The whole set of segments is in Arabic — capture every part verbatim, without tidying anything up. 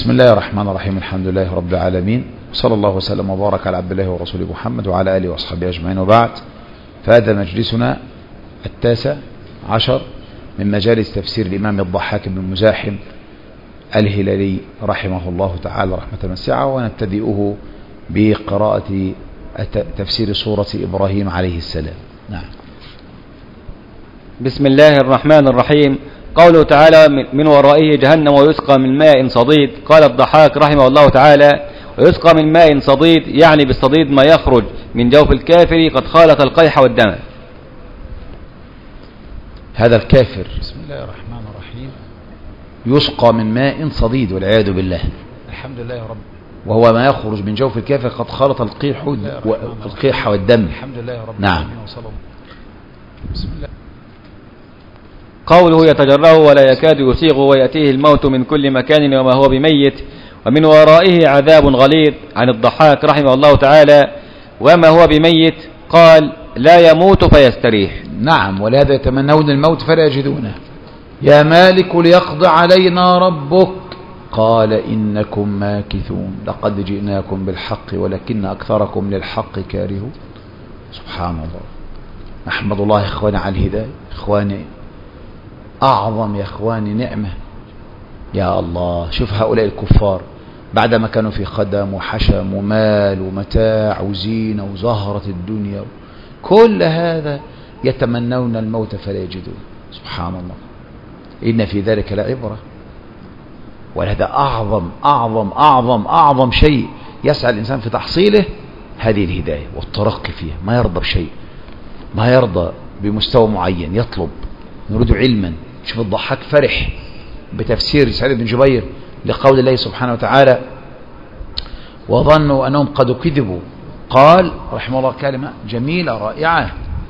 بسم الله الرحمن الرحيم. الحمد لله رب العالمين، صلى الله وسلم وبارك على عبد الله ورسوله محمد وعلى آله وأصحابه أجمعين، وبعد. فهذا مجلسنا التاسع عشر من مجالس تفسير الإمام الضحاك بن مزاحم الهلالي رحمه الله تعالى رحمة واسعة، ونبتدئه بقراءة تفسير سورة إبراهيم عليه السلام. نعم. بسم الله الرحمن الرحيم. قوله تعالى: من ورائه جهنم ويسقى من ماء صديد. قال الضحاك رحمه الله تعالى: ويسقى من ماء صديد يعني بالصديد ما يخرج من جوف الكافر قد خالط القيح والدم. هذا الكافر بسم الله الرحمن الرحيم يسقى من ماء صديد والعياذ بالله. الحمد لله رب وهو ما يخرج من جوف الكافر قد خالط القيح والقيح والدم. الحمد لله رب نعم. بسم الله. قوله يتجرأه ولا يكاد يسيغه ويأتيه الموت من كل مكان وما هو بميت ومن ورائه عذاب غليظ. عن الضحاك رحمه الله تعالى: وما هو بميت قال: لا يموت فيستريح. نعم، ولهذا يتمنون الموت فلا يجدونه. يا مالك ليقضي علينا ربك قال إنكم ماكثون لقد جئناكم بالحق ولكن أكثركم للحق كارهون. سبحان الله. أحمد الله إخواني على الهداية. إخواني أعظم يا إخواني نعمة. يا الله، شوف هؤلاء الكفار بعدما كانوا في خدم وحشم ومال ومتاع وزينة وزهرة الدنيا، كل هذا يتمنون الموت فلا يجدون. سبحان الله. إن في ذلك لعبرة. ولهذا أعظم أعظم أعظم أعظم شيء يسعى الإنسان في تحصيله هذه الهداية والترقي فيها. ما يرضى بشيء، ما يرضى بمستوى معين، يطلب نريد علما. شوف الضحاك فرح بتفسير سعيد بن جبير لقول الله سبحانه وتعالى: وظنوا أنهم قد كذبوا. قال رحمه الله كلمة جميلة رائعة،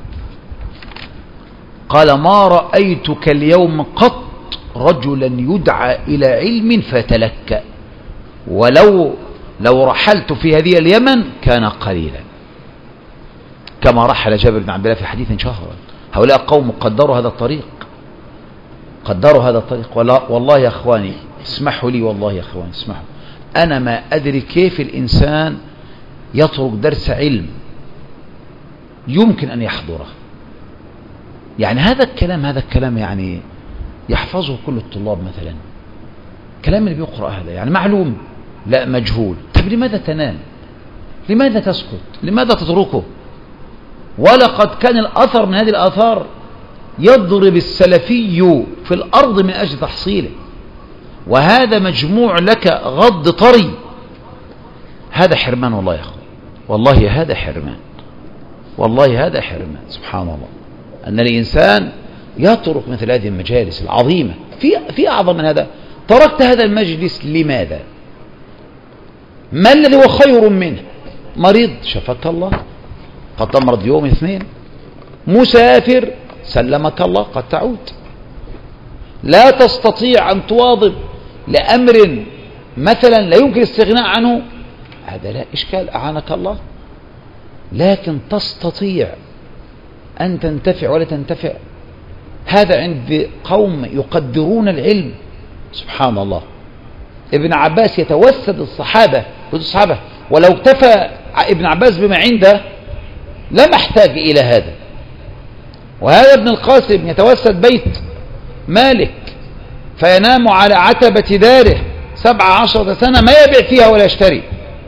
قال: ما رأيتك اليوم قط رجلا يدعى إلى علم فتلك، ولو لو رحلت في هذه اليمن كان قليلا. كما رحل جابر بن عبد الله في حديث شهر. هؤلاء قوم قدروا هذا الطريق، قدروا هذا الطريق. والله يا أخواني اسمحوا لي، والله يا أخواني اسمحوا، أنا ما أدري كيف الإنسان يترك درس علم يمكن أن يحضره. يعني هذا الكلام هذا الكلام يعني يحفظه كل الطلاب مثلا. كلام اللي بيقرأ هذا يعني معلوم لا مجهول. طيب لماذا تنام؟ لماذا تسكت؟ لماذا تتركه؟ ولقد كان الأثر من هذه الآثار يضرب السلفي في الأرض من أجل تحصيله، وهذا مجموع لك غض طري. هذا حرمان والله يا أخوة، والله هذا حرمان، والله هذا حرمان. سبحان الله أن الإنسان يترك مثل هذه المجالس العظيمة. في في أعظم من هذا. تركت هذا المجلس لماذا؟ ما الذي هو خير منه؟ مريض شفاك الله، قد تمرض يوم اثنين. مسافر سلمك الله، قد تعود. لا تستطيع أن تواظب لأمر مثلا لا يمكن الاستغناء عنه، هذا لا إشكال، أعانك الله. لكن تستطيع أن تنتفع ولا تنتفع، هذا عند قوم يقدرون العلم. سبحان الله. ابن عباس يتوسد الصحابة الصحابة ولو اكتفى ابن عباس بما عنده لم احتاج إلى هذا. وهذا ابن القاسم يتوسد بيت مالك فينام على عتبة داره سبع عشرة سنة ما يبيع فيها ولا يشتري،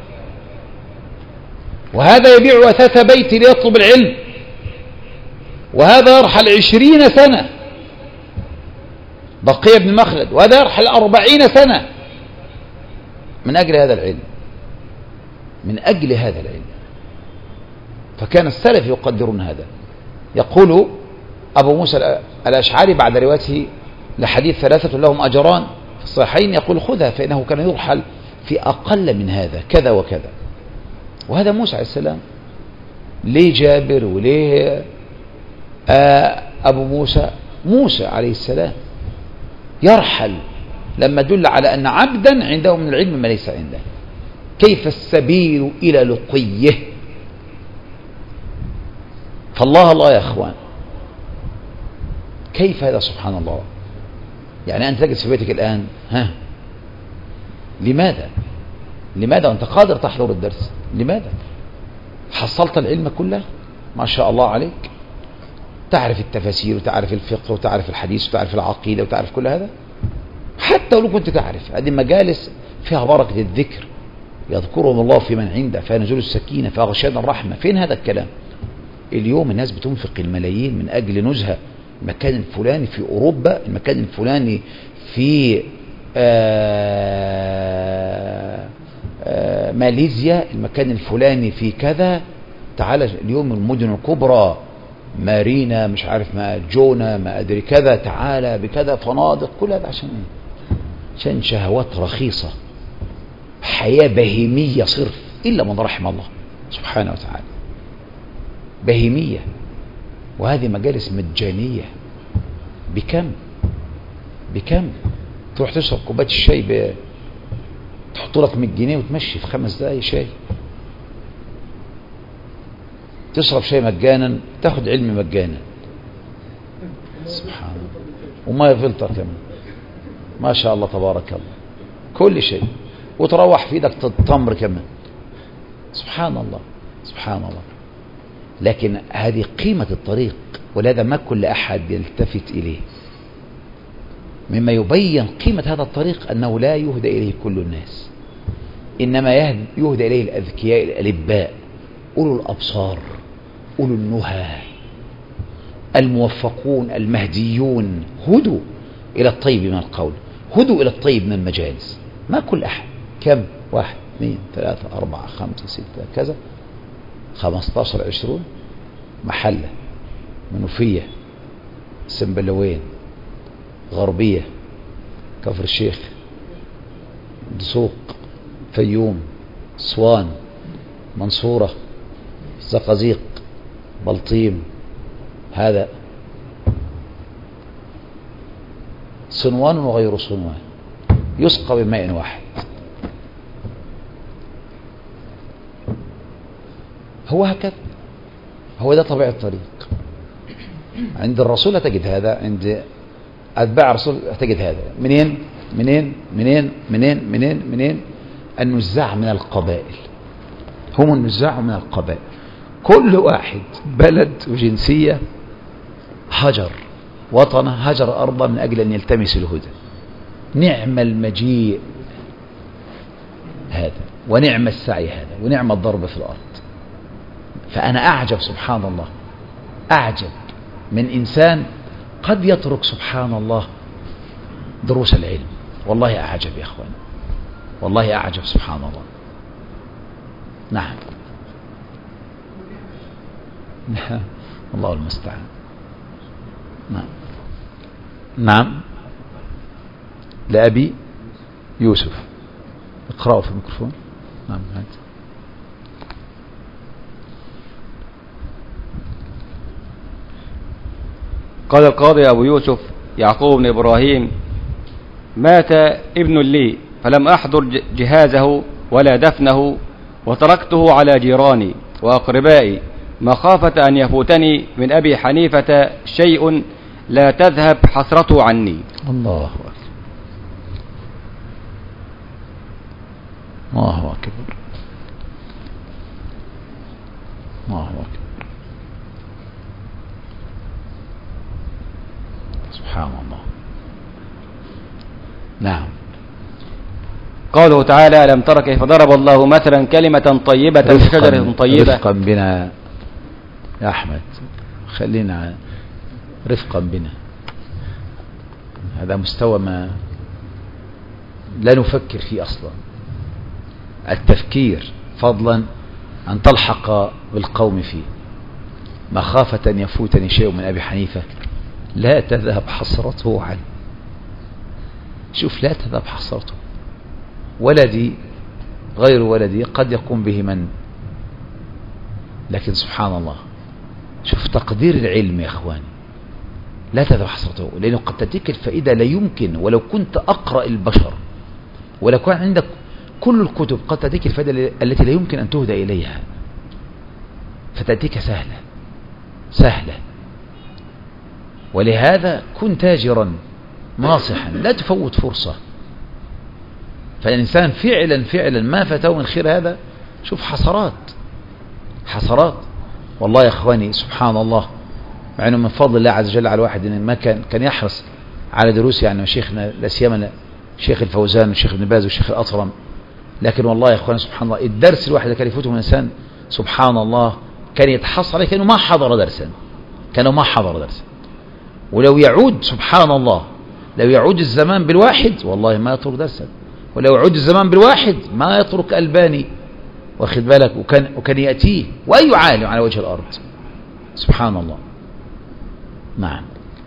وهذا يبيع وثاث بيت ليطلب العلم، وهذا يرحل عشرين سنة بقية بن مخلد، وهذا يرحل أربعين سنة من أجل هذا العلم، من أجل هذا العلم. فكان السلف يقدرون هذا. يقول أبو موسى الأشعري بعد روايته لحديث ثلاثة لهم أجران في الصحيحين، يقول: خذها فإنه كان يرحل في أقل من هذا كذا وكذا. وهذا موسى عليه السلام. ليه جابر وليه آه أبو موسى؟ موسى عليه السلام يرحل لما دل على أن عبدا عنده من العلم ما ليس عنده. كيف السبيل إلى لقيه؟ فالله الله يا أخوان، كيف هذا؟ سبحان الله. يعني أنت تجلس في بيتك الآن، ها لماذا؟ لماذا وأنت قادر تحضر الدرس؟ لماذا؟ حصلت العلم كله ما شاء الله عليك، تعرف التفاسير وتعرف الفقه وتعرف الحديث وتعرف العقيدة وتعرف كل هذا، حتى ولو كنت تعرف. هذه مجالس فيها بركة الذكر، يذكرهم الله في من عنده، فيها نزول السكينة، فيها غشيان الرحمة. فين هذا الكلام؟ اليوم الناس بتنفق الملايين من أجل نزهة المكان الفلاني في أوروبا، المكان الفلاني في آآ آآ ماليزيا، المكان الفلاني في كذا. تعال اليوم المدن الكبرى، مارينا، مش عارف ما جونا، ما أدري كذا، تعالى بكذا فنادق، كل هذا عشان ايه؟ عشان شهوات رخيصة، حياة بهيمية صرف، إلا من رحم الله سبحانه وتعالى، بهيمية. وهذه مجالس مجانية. بكم بكم تروح تشرب كوبايه الشاي ب... تحط لك مية جنيه وتمشي في خمس دقايق شاي. تشرب شاي مجانا، تاخد علم مجانا. سبحان الله. وما فلتر كمان، ما شاء الله تبارك الله، كل شيء. وتروح في ايدك تمر كمان. سبحان الله سبحان الله. لكن هذه قيمة الطريق، ولهذا ما كل أحد يلتفت إليه. مما يبين قيمة هذا الطريق أنه لا يهدى إليه كل الناس، إنما يهدى إليه الأذكياء الألباء، أولو الأبصار، أولو النهى، الموفقون المهديون. هدوا إلى الطيب من القول، هدوا إلى الطيب من المجالس. ما كل أحد. كم؟ واحد اثنين ثلاثة أربعة خمسة ستة كذا، خمستاشر عشرون محلة، منوفية، سنبلوين، غربية، كفر الشيخ، دسوق، فيوم، صوان، منصورة، زقازيق، بلطيم، هذا صنوان وغير صنوان، يسقى بماء واحد. هو هكذا، هو ده طبيعة الطريق. عند الرسول تجد هذا، عند أتباع الرسول تجد هذا. منين منين منين منين منين منين النزاع من القبائل، هم النزاع من القبائل. كل واحد بلد وجنسية هجر وطنه، هجر أرضه من أجل أن يلتمس الهدى. نعم المجيء هذا، ونعم السعي هذا، ونعم الضرب في الأرض. فأنا أعجب سبحان الله، أعجب من إنسان قد يترك سبحان الله دروس العلم. والله أعجب يا أخوان، والله أعجب سبحان الله. نعم نعم الله المستعان. نعم نعم لأبي يوسف. اقرأوا في الميكروفون. نعم هات. قال القاضي أبو يوسف يعقوب بن إبراهيم: مات ابن لي فلم أحضر جهازه ولا دفنه، وتركته على جيراني وأقربائي مخافة أن يفوتني من أبي حنيفة شيء لا تذهب حسرته عني. الله أكبر، الله أكبر، الله أكبر، سبحان الله. نعم. قوله تعالى: ألم تر كيف ضرب الله مثلا كلمة طيبة كشجرة طيبة. رفقا بنا يا أحمد، خلينا رفقا بنا. هذا مستوى ما لا نفكر فيه أصلا، التفكير، فضلا أن تلحق بالقوم فيه. مخافة أن يفوتني شيء من أبي حنيفة لا تذهب حسرته عنه. شوف، لا تذهب حسرته. ولدي غير ولدي قد يقوم به من، لكن سبحان الله، شوف تقدير العلم يا أخواني. لا تذهب حسرته، لأنه قد تأتيك الفائدة لا يمكن، ولو كنت أقرأ البشر، ولو كان عندك كل الكتب، قد تأتيك الفائدة التي لا يمكن أن تهدى إليها، فتأتيك سهلة سهلة. ولهذا كن تاجرا ناصحا، لا تفوت فرصة. فالإنسان فعلا فعلا ما فاته من خير هذا، شوف حسرات حسرات والله يا إخواني. سبحان الله، مع أنه من فضل الله عز وجل على الواحد إن ما كان كان يحرص على دروس يعني شيخنا لا سيما شيخ الفوزان والشيخ ابن باز والشيخ الأطرم، لكن والله يا إخواني سبحان الله الدرس الواحد اللي كان يفوته من الإنسان سبحان الله كان يتحصل عليه كأنه ما حضر درسا، كانوا ما حضر درسا. ولو يعود سبحان الله، لو يعود الزمان بالواحد والله ما يترك درسا، ولو يعود الزمان بالواحد ما يترك ألباني، واخد بالك، وكان, وكان يأتيه وأي عالم على وجه الأرض سبحان الله. نعم.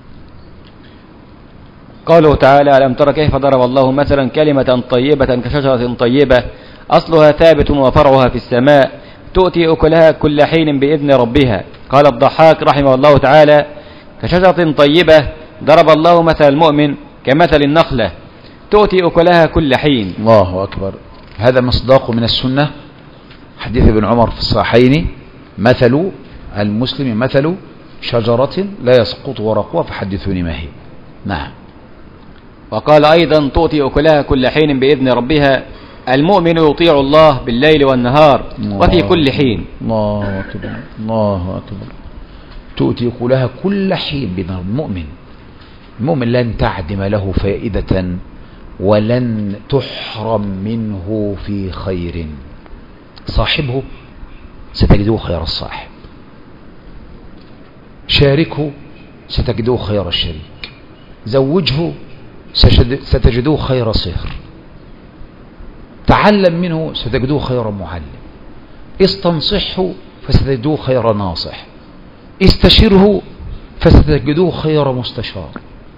قوله تعالى: ألم تر كيف ضرب الله مثلا كلمة طيبة كشجرة طيبة أصلها ثابت وفرعها في السماء تؤتي أكلها كل حين بإذن ربها. قال الضحاك رحمه الله تعالى: كشجرة طيبة ضرب الله مثل المؤمن كمثل النخلة تؤتي أكلها كل حين. الله أكبر. هذا مصداق من السنة، حديث ابن عمر في الصحيحين: مثل المسلم مثل شجرة لا يسقط ورقها فحدثوني ما هي. نعم. وقال أيضا: تؤتي أكلها كل حين بإذن ربها. المؤمن يطيع الله بالليل والنهار وفي كل حين. الله أكبر الله أكبر. تؤتي أكلها كل حين بإذن المؤمن. المؤمن لن تعدم له فائدة ولن تحرم منه في خير. صاحبه ستجده خير الصاحب، شاركه ستجده خير الشريك، زوجه ستجده خير صهر، تعلم منه ستجده خير معلم، استنصحه فستجده خير ناصح، استشره فستجده خير مستشار.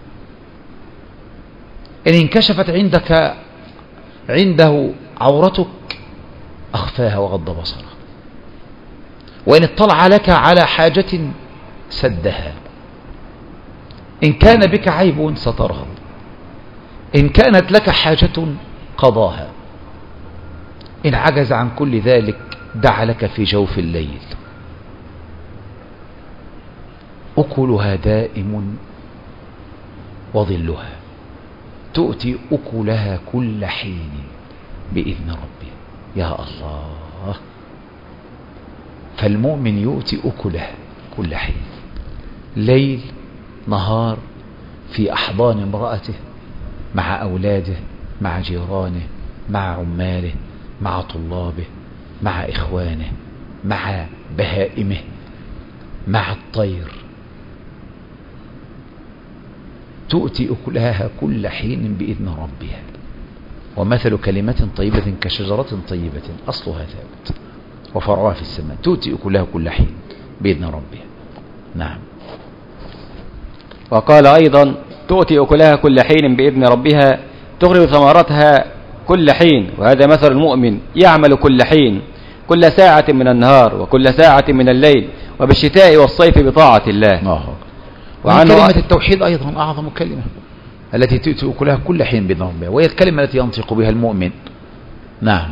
إن انكشفت عندك عنده عورتك أخفاها وغض بصره، وإن اطلع لك على حاجة سدها، إن كان بك عيب سترها، إن كانت لك حاجة قضاها، إن عجز عن كل ذلك دعا لك في جوف الليل. أكلها دائم وظلها، تؤتي أكلها كل حين بإذن ربها. يا الله. فالمؤمن يؤتي أكله كل حين، ليل نهار، في أحضان امرأته، مع أولاده، مع جيرانه، مع عماله، مع طلابه، مع إخوانه، مع بهائمه، مع الطير. تؤتي أكلها كل حين بإذن ربها. ومثل كلمة طيبة كشجرة طيبة أصلها ثابت وفرعها في السماء تؤتي أكلها كل حين بإذن ربها. نعم. وقال أيضا: تؤتي أكلها كل حين بإذن ربها تخرج ثمرتها كل حين. وهذا مثل المؤمن يعمل كل حين، كل ساعة من النهار وكل ساعة من الليل، وبالشتاء والصيف بطاعة الله. الله. وعن كلمة التوحيد أيضا أعظم كلمة التي تؤتي أكلها كل حين بإذن ربها، وهي الكلمة التي ينطق بها المؤمن. نعم.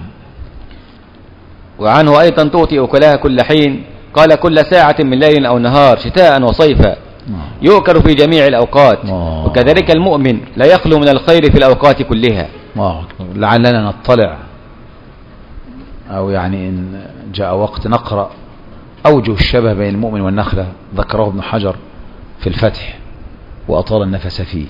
وعنه أيضا: تؤتي أكلها كل حين. قال: كل ساعة من ليل أو نهار، شتاء وصيفا، يؤكل في جميع الأوقات. وكذلك المؤمن لا يخلو من الخير في الأوقات كلها. لعلنا نطلع أو يعني إن جاء وقت نقرأ أوجه الشبه بين المؤمن والنخلة، ذكره ابن حجر في الفتح وأطال النفس فيه.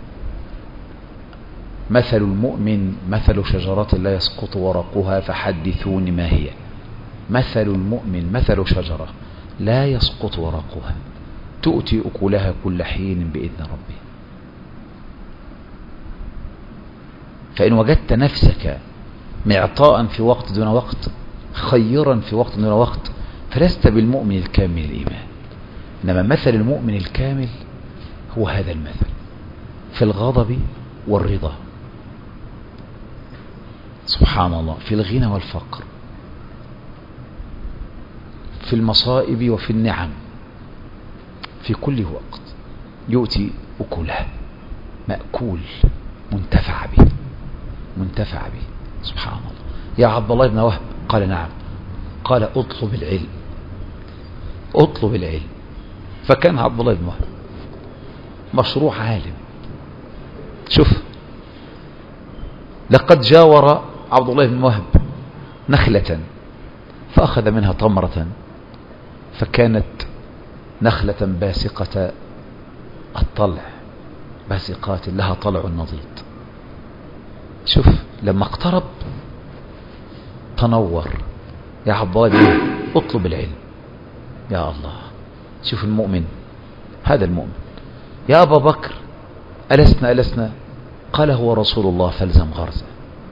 مثل المؤمن مثل شجرة لا يسقط ورقها فحدثوني ما هي. مثل المؤمن مثل شجرة لا يسقط ورقها تؤتي أكلها كل حين بإذن ربها. فإن وجدت نفسك معطاء في وقت دون وقت، خيرا في وقت دون وقت، فلست بالمؤمن الكامل الإيمان. إنما مثل المؤمن الكامل هو هذا المثل في الغضب والرضا، سبحان الله، في الغنى والفقر، في المصائب وفي النعم، في كل وقت يؤتي أكله، مأكول، منتفع به منتفع به سبحان الله. يا عبد الله بن وهب قال: نعم. قال: اطلب العلم اطلب العلم. فكان عبد الله بن وهب مشروع عالم. شوف لقد جاور عبد الله بن وهب نخلة فأخذ منها تمرة فكانت نخلة باسقة الطلع، باسقات لها طلع نضيد. شوف لما اقترب تنور. يا عبادي اطلب العلم. يا الله، شوف المؤمن، هذا المؤمن. يا أبا بكر ألسنا ألسنا؟ قال هو رسول الله فالزم غرزه.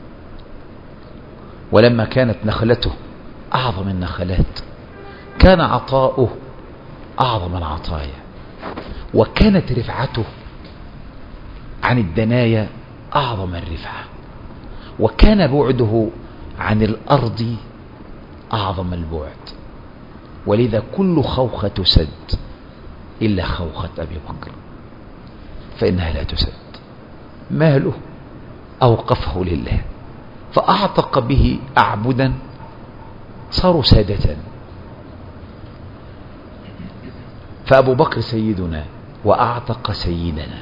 ولما كانت نخلته أعظم النخلات كان عطاؤه أعظم العطايا، وكانت رفعته عن الدنايا أعظم الرفعة، وكان بعده عن الأرض أعظم البعد. ولذا كل خوخة تسد إلا خوخة أبي بكر فإنها لا تسد. ماله أوقفه لله فأعتق به أعبدا صاروا سادة. فأبو بكر سيدنا وأعتق سيدنا.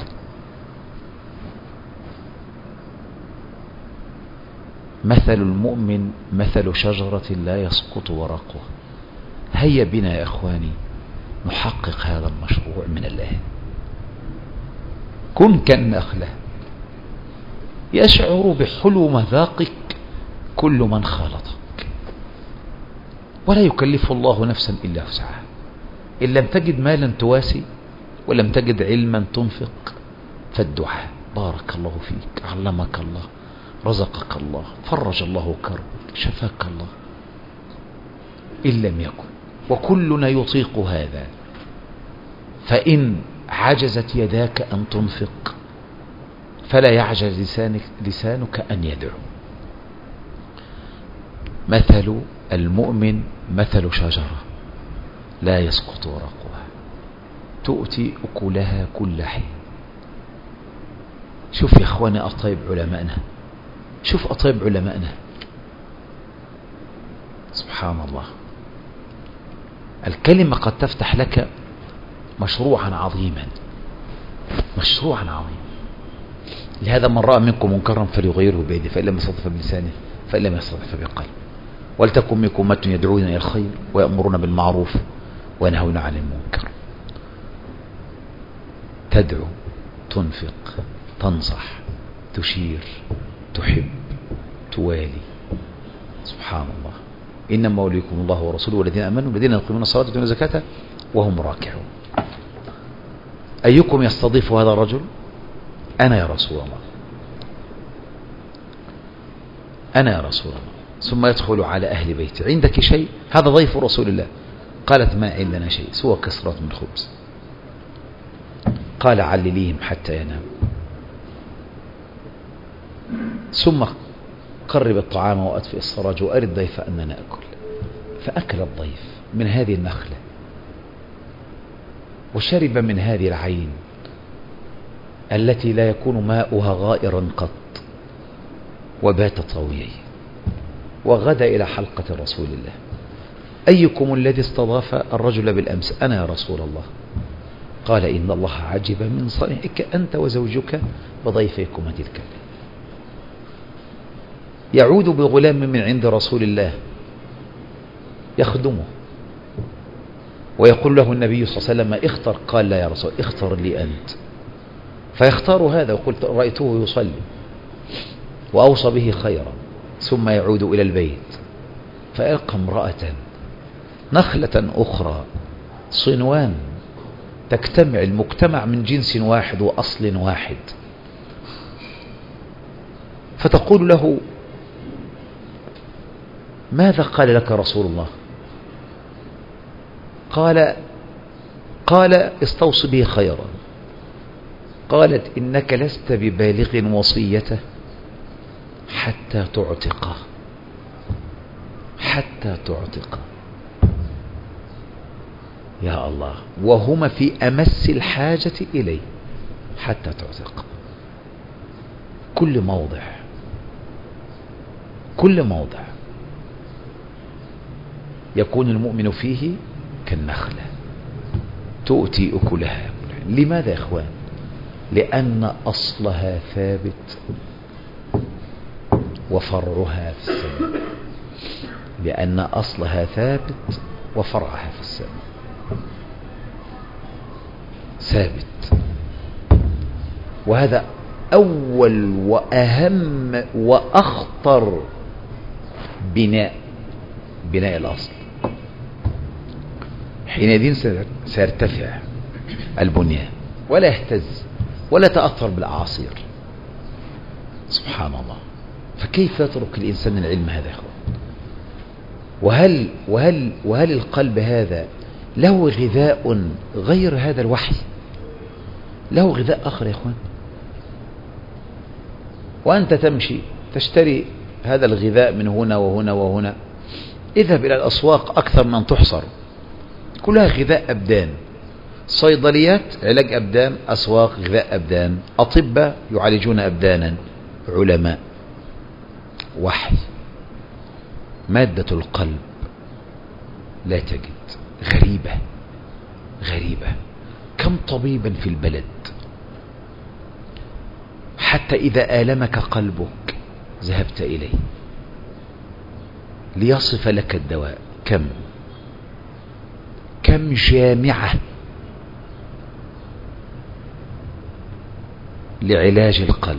مثل المؤمن مثل شجرة لا يسقط ورقها. هيا بنا يا إخواني نحقق هذا المشروع من الله. كن كالنخلة يشعر بحلو مذاقك كل من خالطك، ولا يكلف الله نفسا إلا وسعها. إن لم تجد مالا تواسي ولم تجد علما تنفق فالدعاء. بارك الله فيك، علمك الله، رزقك الله، فرج الله كربك، شفاك الله. إن لم يكن، وكلنا يطيق هذا، فإن عجزت يداك أن تنفق فلا يعجز لسانك, لسانك أن يدعو. مثل المؤمن مثل شجرة لا يسقط ورقها تؤتي أكلها كل حين. شوف يا أخواني أطيب علمائنا، شوف أطيب علمائنا، سبحان الله. الكلمة قد تفتح لك مشروعا عظيما، مشروعا عظيما. لهذا من رأى منكم منكرا فليغيره بيده، فإن لم يستطع فبلسانه، فإن لم يستطع فبقلبه. ولتكن منكم أمة يدعون إلى الخير ويأمرون بالمعروف وينهون عن المنكر. تدعو، تنفق، تنصح، تشير، تحب، توالي. سبحان الله. إنما وليكم الله ورسوله والذين آمنوا الذين يقيمون الصلاة ويؤتون الزكاة وهم راكعون. أيكم يستضيف هذا الرجل؟ أنا يا رسول الله، أنا يا رسول الله. ثم يدخل على أهل بيتي. عندك شيء؟ هذا ضيف رسول الله. قالت ما عندنا شيء سوى كسرة من خبز. قال علليهم حتى ينام، ثم قرب الطعام وأطفئ السراج وأرد الضيف أننا نأكل. فأكل الضيف من هذه النخلة وشرب من هذه العين التي لا يكون ماؤها غائرا قط، وبات طويا وغدا إلى حلقة رسول الله. أيكم الذي استضاف الرجل بالأمس؟ أنا يا رسول الله. قال إن الله عجب من صنيعك أنت وزوجك وضيفيكما تلك الليلة. يعود بغلام من عند رسول الله يخدمه ويقول له النبي صلى الله عليه وسلم اختر. قال لا يا رسول، اختر لي أنت. فيختار هذا. وقلت رأيته يصلي وأوصى به خيرا. ثم يعود إلى البيت فيلقى امرأة نخلة أخرى صنوان تجتمع، المجتمع من جنس واحد وأصل واحد. فتقول له ماذا قال لك رسول الله؟ قال قال استوصي به خيرا. قالت إنك لست ببالغ وصيته حتى تعتقه، حتى تعتقه. يا الله، وهما في أمس الحاجة إليه حتى تعتق. كل موضع، كل موضع يكون المؤمن فيه كالنخلة تؤتي أكلها. لماذا يا إخوان؟ لأن أصلها ثابت وفرعها في السماء، لأن أصلها ثابت وفرعها في السماء ثابت. وهذا أول وأهم وأخطر بناء بناء الأصل. حينئذ سيرتفع البنيان ولا يهتز ولا تأثر بالأعاصير. سبحان الله. فكيف يترك الإنسان العلم هذا يا أخوان؟ وهل, وهل, وهل القلب هذا له غذاء غير هذا الوحي؟ له غذاء آخر يا أخوان؟ وأنت تمشي تشتري هذا الغذاء من هنا وهنا وهنا. اذهب إلى الأسواق أكثر من تحصر، كلها غذاء أبدان. صيدليات علاج أبدان، أسواق غذاء أبدان، أطباء يعالجون أبدانا، علماء. وحي. مادة القلب لا تجد. غريبة غريبة. كم طبيبا في البلد حتى إذا آلمك قلبك ذهبت إليه ليصف لك الدواء. كم كم جامعة لعلاج القلب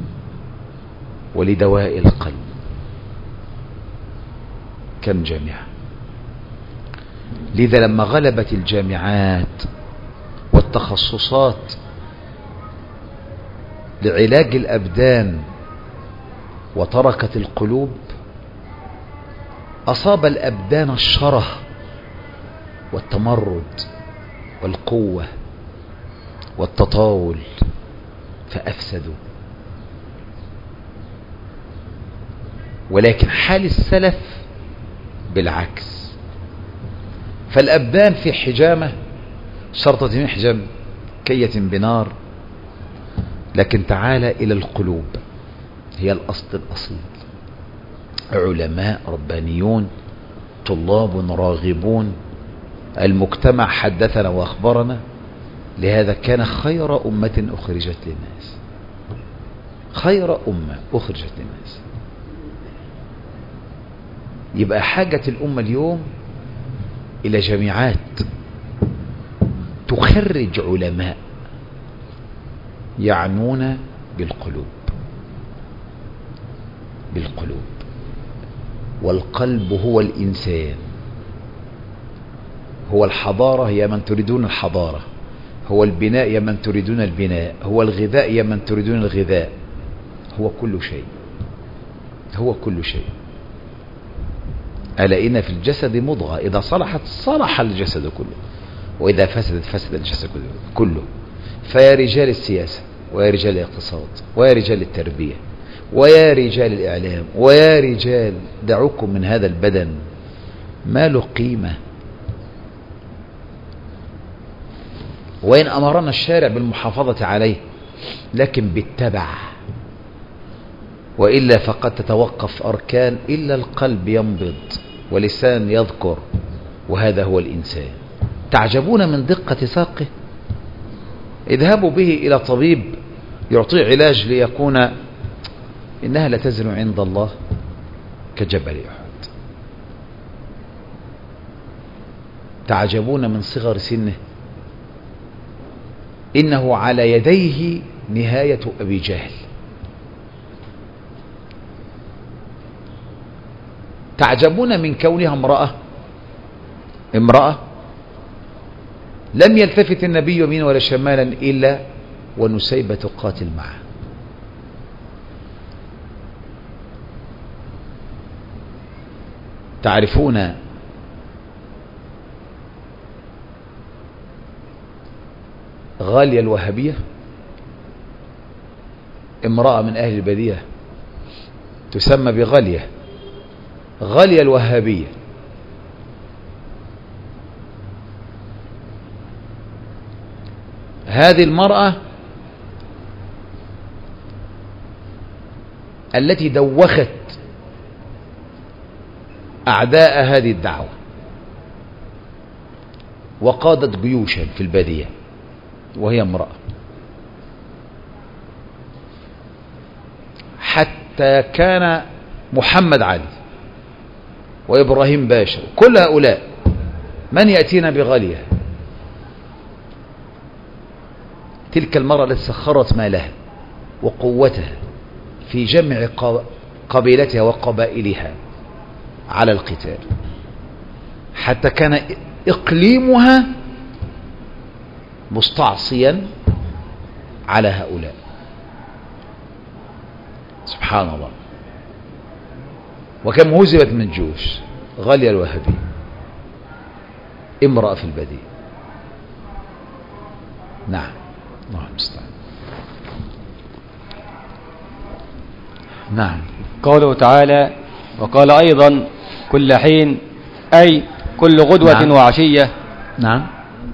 ولدواء القلب. كم جامعة. لذا لما غلبت الجامعات والتخصصات لعلاج الأبدان وتركت القلوب، أصاب الأبدان الشره والتمرد والقوة والتطاول فأفسدوا. ولكن حال السلف بالعكس، فالأبدان في حجامة، شرطة من حجام كية بنار، لكن تعال إلى القلوب، هي الأصل الأصيل. علماء ربانيون، طلاب راغبون، المجتمع حدثنا وأخبرنا. لهذا كان خير أمة أخرجت للناس، خير أمة أخرجت للناس. يبقى حاجة الأمة اليوم إلى جامعات تخرج علماء يعنون بالقلوب بالقلوب والقلب هو الإنسان، هو الحضارة يا من تريدون الحضارة، هو البناء يا من تريدون البناء، هو الغذاء يا من تريدون الغذاء، هو كل شيء، هو كل شيء. ألا إن في الجسد مضغة إذا صلحت صلح الجسد كله، وإذا فسدت فسد الجسد كله. فيا رجال السياسة، ويا رجال الاقتصاد، ويا رجال التربية، ويا رجال الإعلام، ويا رجال دعوكم من هذا البدن ما له قيمة. وإن أمرنا الشارع بالمحافظة عليه لكن بالتبع، وإلا فقد تتوقف أركان إلا القلب ينبض ولسان يذكر، وهذا هو الإنسان. تعجبون من دقة ساقه. اذهبوا به إلى طبيب يعطيه علاج ليكون، إنها لتزن عند الله كجبل أحد. تعجبون من صغر سنه، إنه على يديه نهاية أبي جهل. تعجبون من كونها امرأة امرأة لم يلتفت النبي يمين ولا شمالا إلا ونسيبة تقاتل معه. تعرفون غالية الوهابية، امرأة من أهل البادية تسمى بغالية، غالية الوهابية. هذه المرأة التي دوخت أعداء هذه الدعوة وقادت جيوشا في البادية، وهي امرأة، حتى كان محمد علي وإبراهيم باشا، كل هؤلاء من يأتينا بغالية؟ تلك المرأة التي سخرت مالها وقوتها في جمع قبيلتها وقبائلها على القتال، حتى كان إقليمها مستعصيا على هؤلاء. سبحان الله. وكم هزمت من جيوش. غالية الوهبي امرأة في البديع. نعم، الله المستعان. نعم. قوله تعالى: وقال أيضا كل حين، أي كل غدوة نعم. وعشية. نعم.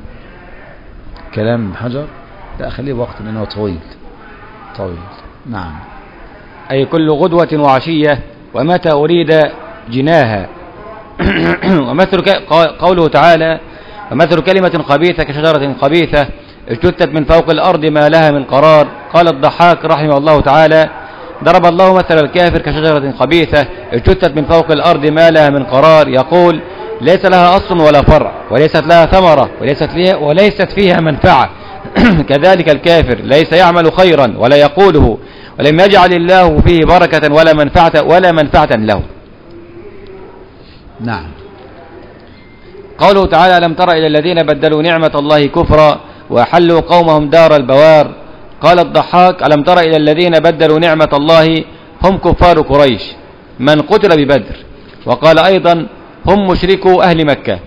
كلام حجر، لا خليه وقت لأنه طويل طويل. نعم. أي كل غدوة وعشية ومتى أريد جناها. ومثل قوله تعالى: ومثل كلمة خبيثة كشجرة خبيثة اجتثت من فوق الأرض ما لها من قرار. قال الضحاك رحمه الله تعالى: ضرب الله مثل الكافر كشجرة خبيثة اجتثت من فوق الأرض ما لها من قرار، يقول: ليس لها أصل ولا فرع، وليست لها ثمرة، وليست فيها, وليست فيها منفعة. كذلك الكافر ليس يعمل خيرا ولا يقوله، ولم يجعل الله فيه بركة ولا منفعة ولا منفعة له. نعم. قوله تعالى: ألم تر إلى الذين بدلوا نعمة الله كفرا وأحلوا قومهم دار البوار. قال الضحاك: ألم تر إلى الذين بدلوا نعمة الله هم كفار قريش من قتل ببدر. وقال أيضا: هم مشركو أهل مكة.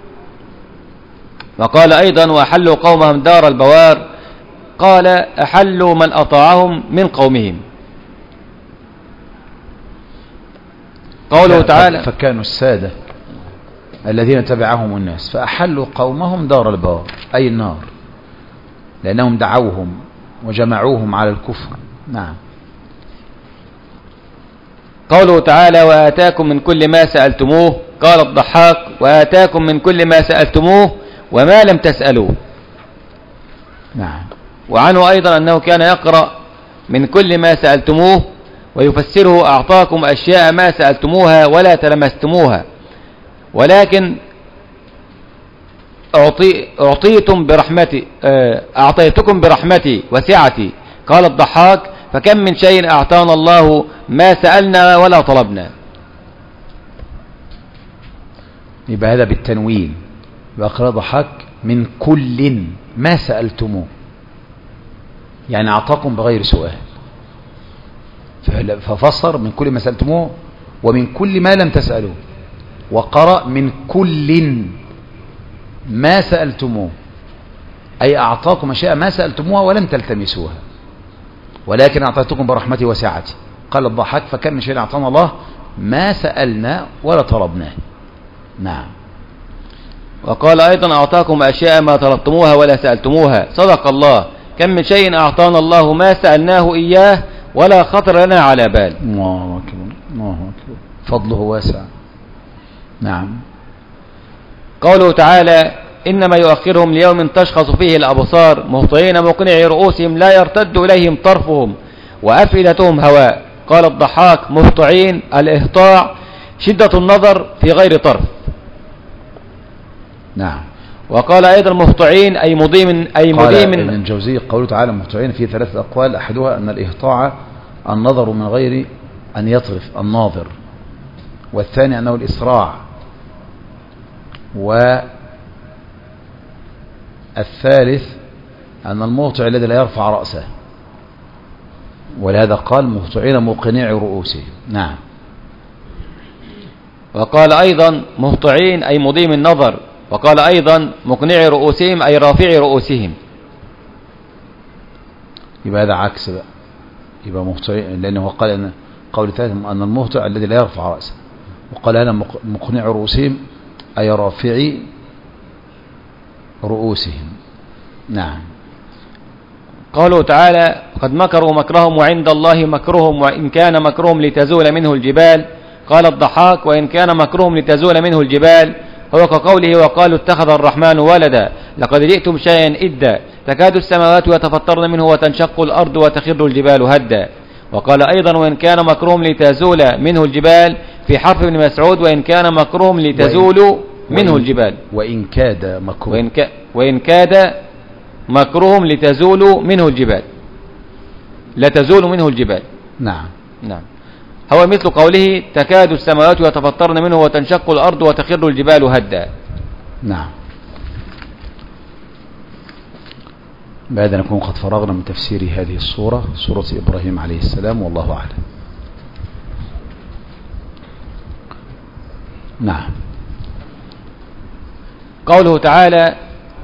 وقال أيضا: وأحلوا قومهم دار البوار. قال: أحلوا من أطاعهم من قومهم. قوله تعالى: فكانوا السادة الذين تبعهم الناس فأحلوا قومهم دار البوار، أي النار، لأنهم دعوهم وجمعوهم على الكفر. نعم. قوله تعالى: وآتاكم من كل ما سألتموه. قال الضحاك: وآتاكم من كل ما سألتموه وما لم تسألوه. نعم. وعنه أيضا أنه كان يقرأ من كل ما سألتموه ويفسره: أعطاكم أشياء ما سألتموها ولا تلمستموها، ولكن أعطي أعطيتم برحمتي أعطيتكم برحمتي وسعتي. قال الضحاك: فكم من شيء أعطانا الله ما سألنا ولا طلبنا. يبقى هذا بالتنوين. يبقى الضحاك من كل ما سألتموه، يعني أعطاكم بغير سؤال، ففسر من كل ما سألتموه ومن كل ما لم تسألوه، وقرأ من كل ما سألتموه، أي أعطاكم أشياء ما سألتموها ولم تلتمسوها، ولكن أعطيتكم برحمتي وسعتي. قال الضحاك: فكم من شيء أعطانا الله ما سألنا ولا طلبناه. نعم. وقال أيضا: أعطاكم أشياء ما طلبتموها ولا سألتموها. صدق الله. كم من شيء أعطانا الله ما سألناه إياه ولا خطر لنا على بال. الله أكبر، الله أكبر، فضله واسع. نعم. قوله تعالى: إنما يؤخرهم ليوم تشخص فيه الأبصار مهطعين مقنعي رؤوسهم لا يرتد إليهم طرفهم وأفئدتهم هواء. قال الضحاك: مهطعين، الإهطاع شدة النظر في غير طرف. نعم. وقال أيضا: مهطعين أي مضيم أي قال مضيم. ابن الجوزي قوله تعالى مهطعين فيه ثلاثة أقوال، أحدها أن الإهطاع النظر من غير أن يطرف الناظر، والثاني أنه الإسراع، والثالث أن المهطع الذي لا يرفع رأسه، ولهذا قال مهطعين موقنعي رؤوسهم. نعم. وقال أيضا: مهطعين أي مضيم النظر. وقال أيضا: مقنعي رؤوسهم أي رافعي رؤوسهم. يبقى هذا عكس بقى، يبقى مهطعين، لأنه قال أن قول ثالث أن المهطع الذي لا يرفع رأسه، وقال هذا مقنعي رؤوسهم أي رافعي رؤوسهم. نعم. قالوا تعالى: قد مكروا مكرهم وعند الله مكرهم وإن كان مكرهم لتزول منه الجبال. قال الضحاك: وإن كان مكرهم لتزول منه الجبال هو كقوله: وقالوا اتخذ الرحمن ولدا لقد جئتم شيئا إدا تكاد السماوات يتفطرن منه وتنشق الأرض وتخر الجبال هدا. وقال أيضا وإن كان مكروه لتزول منه الجبال في حرف ابن مسعود وإن كان مكروه لتزول منه الجبال وإن كاد مكروه وإن, ك... وإن كاد مكروه لتزول منه الجبال لا تزول منه الجبال. نعم نعم. هو مثل قوله تكاد السماوات يتفطرن منه وتنشق الأرض وتخر الجبال هدا. نعم. بعد أن نكون قد فرغنا من تفسير هذه السورة، سورة إبراهيم عليه السلام، والله أعلم. نعم. قوله تعالى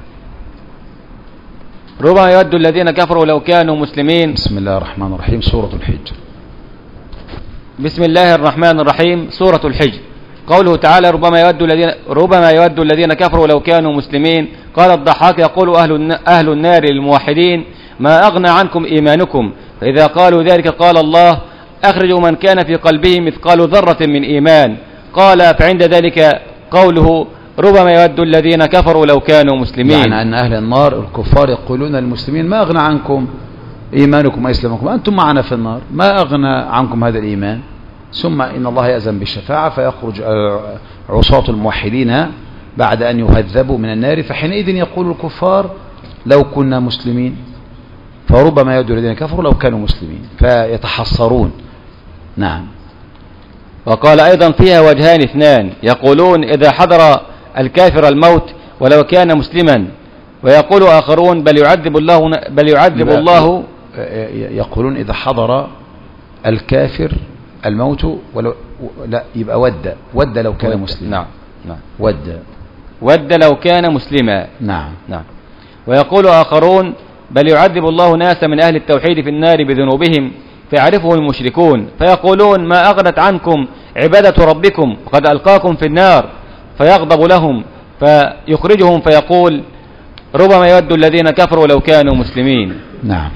ربما يود الذين كفروا لو كانوا مسلمين. بسم الله الرحمن الرحيم، سورة الحج. بسم الله الرحمن الرحيم، سورة الحج. قوله تعالى ربما يود الذين ربما يود الذين كفروا لو كانوا مسلمين. قال الضحاك يقول أهل أهل النار للموحدين ما أغنى عنكم إيمانكم، فإذا قالوا ذلك قال الله أخرجوا من كان في قلبه مثقال ذرة من إيمان. قال فعند ذلك قوله ربما يود الذين كفروا لو كانوا مسلمين، يعني أن أهل النار الكفار يقولون للمسلمين ما أغنى عنكم إيمانكم وإسلامكم، أنتم معنا في النار، ما أغنى عنكم هذا الإيمان. ثم إن الله يأذن بالشفاعة فيخرج عصاة الموحدين بعد أن يهذبوا من النار، فحينئذ يقول الكفار لو كنا مسلمين، فربما يود الذين كفروا لو كانوا مسلمين فيتحصرون. نعم. وقال أيضا فيها وجهان اثنان، يقولون إذا حضر الكافر الموت ولو كان مسلما، ويقول آخرون بل يعذب الله بل يعذب الله يقولون إذا حضر الكافر الموت ولو لا يبقى ود ود لو كان مسلما. نعم نعم. ود ود لو كان مسلما. نعم نعم. ويقول آخرون بل يعذب الله ناس من أهل التوحيد في النار بذنوبهم فيعرفه المشركون فيقولون ما أغنت عنكم عبادة ربكم وقد ألقاكم في النار، فيغضب لهم فيخرجهم فيقول ربما يود الذين كفروا لو كانوا مسلمين. نعم.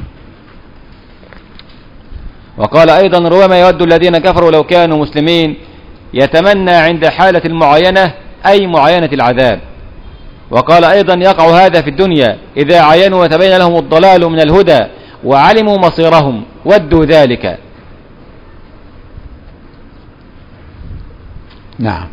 وقال أيضا ربما يود الذين كفروا لو كانوا مسلمين يتمنى عند حالة المعاينة أي معاينة العذاب. وقال أيضا يقع هذا في الدنيا إذا عاينوا وتبين لهم الضلال من الهدى وعلموا مصيرهم ودوا ذلك. نعم.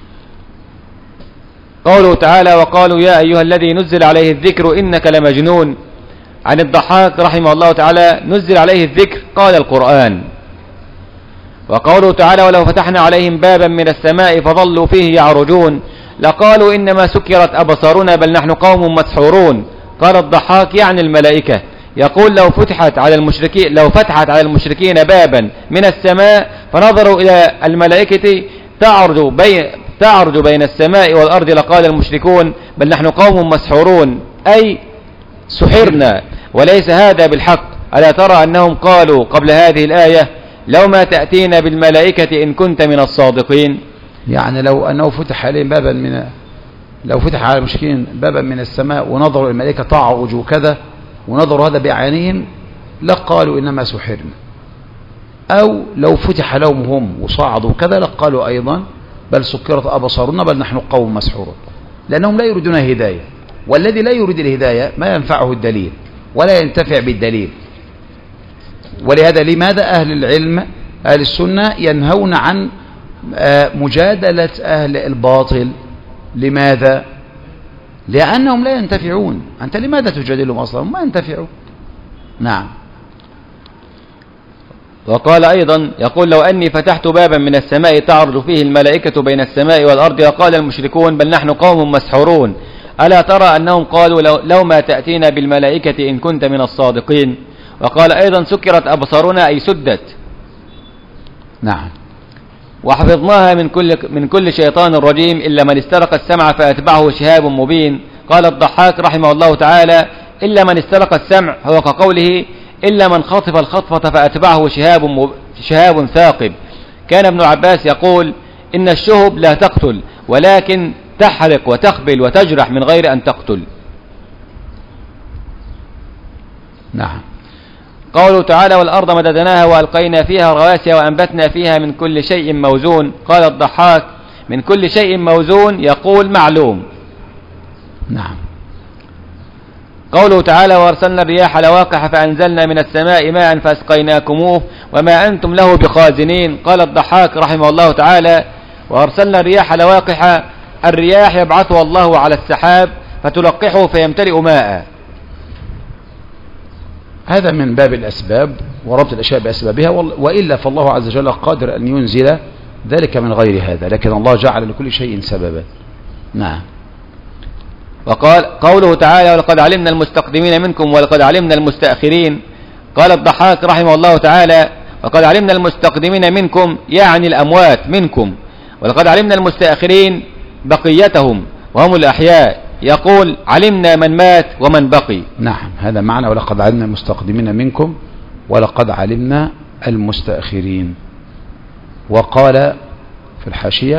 قوله تعالى وقالوا يا أيها الذي نزل عليه الذكر إنك لمجنون. عن الضحاك رحمه الله تعالى نزل عليه الذكر قال القرآن. وقوله تعالى ولو فتحنا عليهم بابا من السماء فظلوا فيه يعرجون لقالوا إنما سكرت أبصارنا بل نحن قوم مسحورون. قال الضحاك يعني الملائكة، يقول لو فتحت على المشركين لو فتحت على المشركين بابا من السماء فنظروا إلى الملائكة تعرج بين تعرج بين السماء والأرض لقال المشركون بل نحن قوم مسحورون أي سحرنا وليس هذا بالحق. ألا ترى أنهم قالوا قبل هذه الآية لو ما تأتينا بالملائكة إن كنت من الصادقين. يعني لو أنه فتح عليهم بابا من لو فتح على المشركين بابا من السماء ونظروا الملائكة تعرج وكذا ونظروا هذا بعينهم لقالوا إنما سحرنا، أو لو فتح لهم هم وصعدوا كذا لقالوا أيضا بل سكرت أبصارنا بل نحن قوم مسحورون، لأنهم لا يريدون هداية، والذي لا يريد الهداية ما ينفعه الدليل ولا ينتفع بالدليل. ولهذا لماذا أهل العلم أهل السنة ينهون عن مجادلة أهل الباطل؟ لماذا؟ لأنهم لا ينتفعون. أنت لماذا تجادلهم أصلا؟ ما ينتفعون. نعم. وقال أيضا يقول لو أني فتحت بابا من السماء تعرج فيه الملائكة بين السماء والأرض وقال المشركون بل نحن قوم مسحورون. ألا ترى أنهم قالوا لو, لو ما تأتينا بالملائكة إن كنت من الصادقين. وقال أيضا سكرت أبصارنا أي سدت. نعم. وحفظناها من كل من كل شيطان رجيم إلا من استرق السمع فأتبعه شهاب مبين. قال الضحاك رحمه الله تعالى إلا من استرق السمع هو كقوله إلا من خطف الخطفة فأتبعه شهاب مب... شهاب ثاقب. كان ابن عباس يقول إن الشهب لا تقتل ولكن تحرق وتخبل وتجرح من غير أن تقتل. نعم. قوله تعالى والأرض مددناها وألقينا فيها رواسي وأنبتنا فيها من كل شيء موزون. قال الضحاك من كل شيء موزون يقول معلوم. نعم. قوله تعالى وارسلنا الرياح لواقح فأنزلنا من السماء ماء فأسقيناكموه وما أنتم له بخازنين. قال الضحاك رحمه الله تعالى وارسلنا الرياح لواقح، الرياح يبعثها الله على السحاب فتلقحه فيمتلئ ماء. هذا من باب الأسباب وربط الأشياء بأسبابها، وإلا فالله عز وجل قادر أن ينزل ذلك من غير هذا، لكن الله جعل لكل شيء سببا. نعم. وقال قوله تعالى ولقد علمنا المستقدمين منكم ولقد علمنا المستأخرين. قال الضحاك رحمه الله تعالى وقد علمنا المستقدمين منكم يعني الأموات منكم، ولقد علمنا المستأخرين بقيتهم وهم الأحياء، يقول علمنا من مات ومن بقي. نعم هذا معنى ولقد علمنا المستقدمين منكم ولقد علمنا المستأخرين. وقال في الحاشية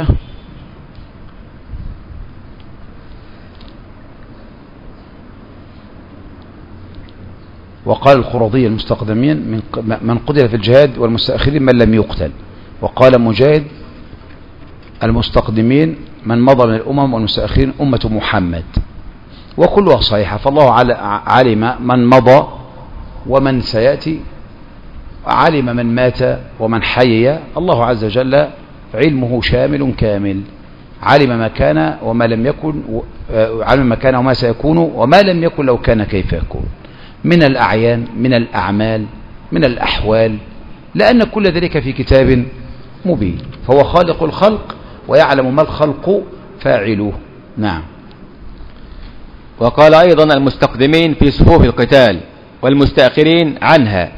وقال الخرضي المستقدمين من من قتل في الجهاد والمستأخرين من لم يقتل. وقال مجاهد المستقدمين من مضى من الأمم والمستأخرين أمة محمد، وكلها صحيحة. فالله علم من مضى ومن سيأتي، علم من مات ومن حي. الله عز وجل علمه شامل كامل، علم ما كان وما لم يكن، علم ما كان وما سيكون وما لم يكن لو كان كيف يكون، من الأعيان من الأعمال من الأحوال، لأن كل ذلك في كتاب مبين. فهو خالق الخلق ويعلم ما الخلق فاعلوه. نعم. وقال أيضا المستقدمين في صفوف القتال والمستأخرين عنها.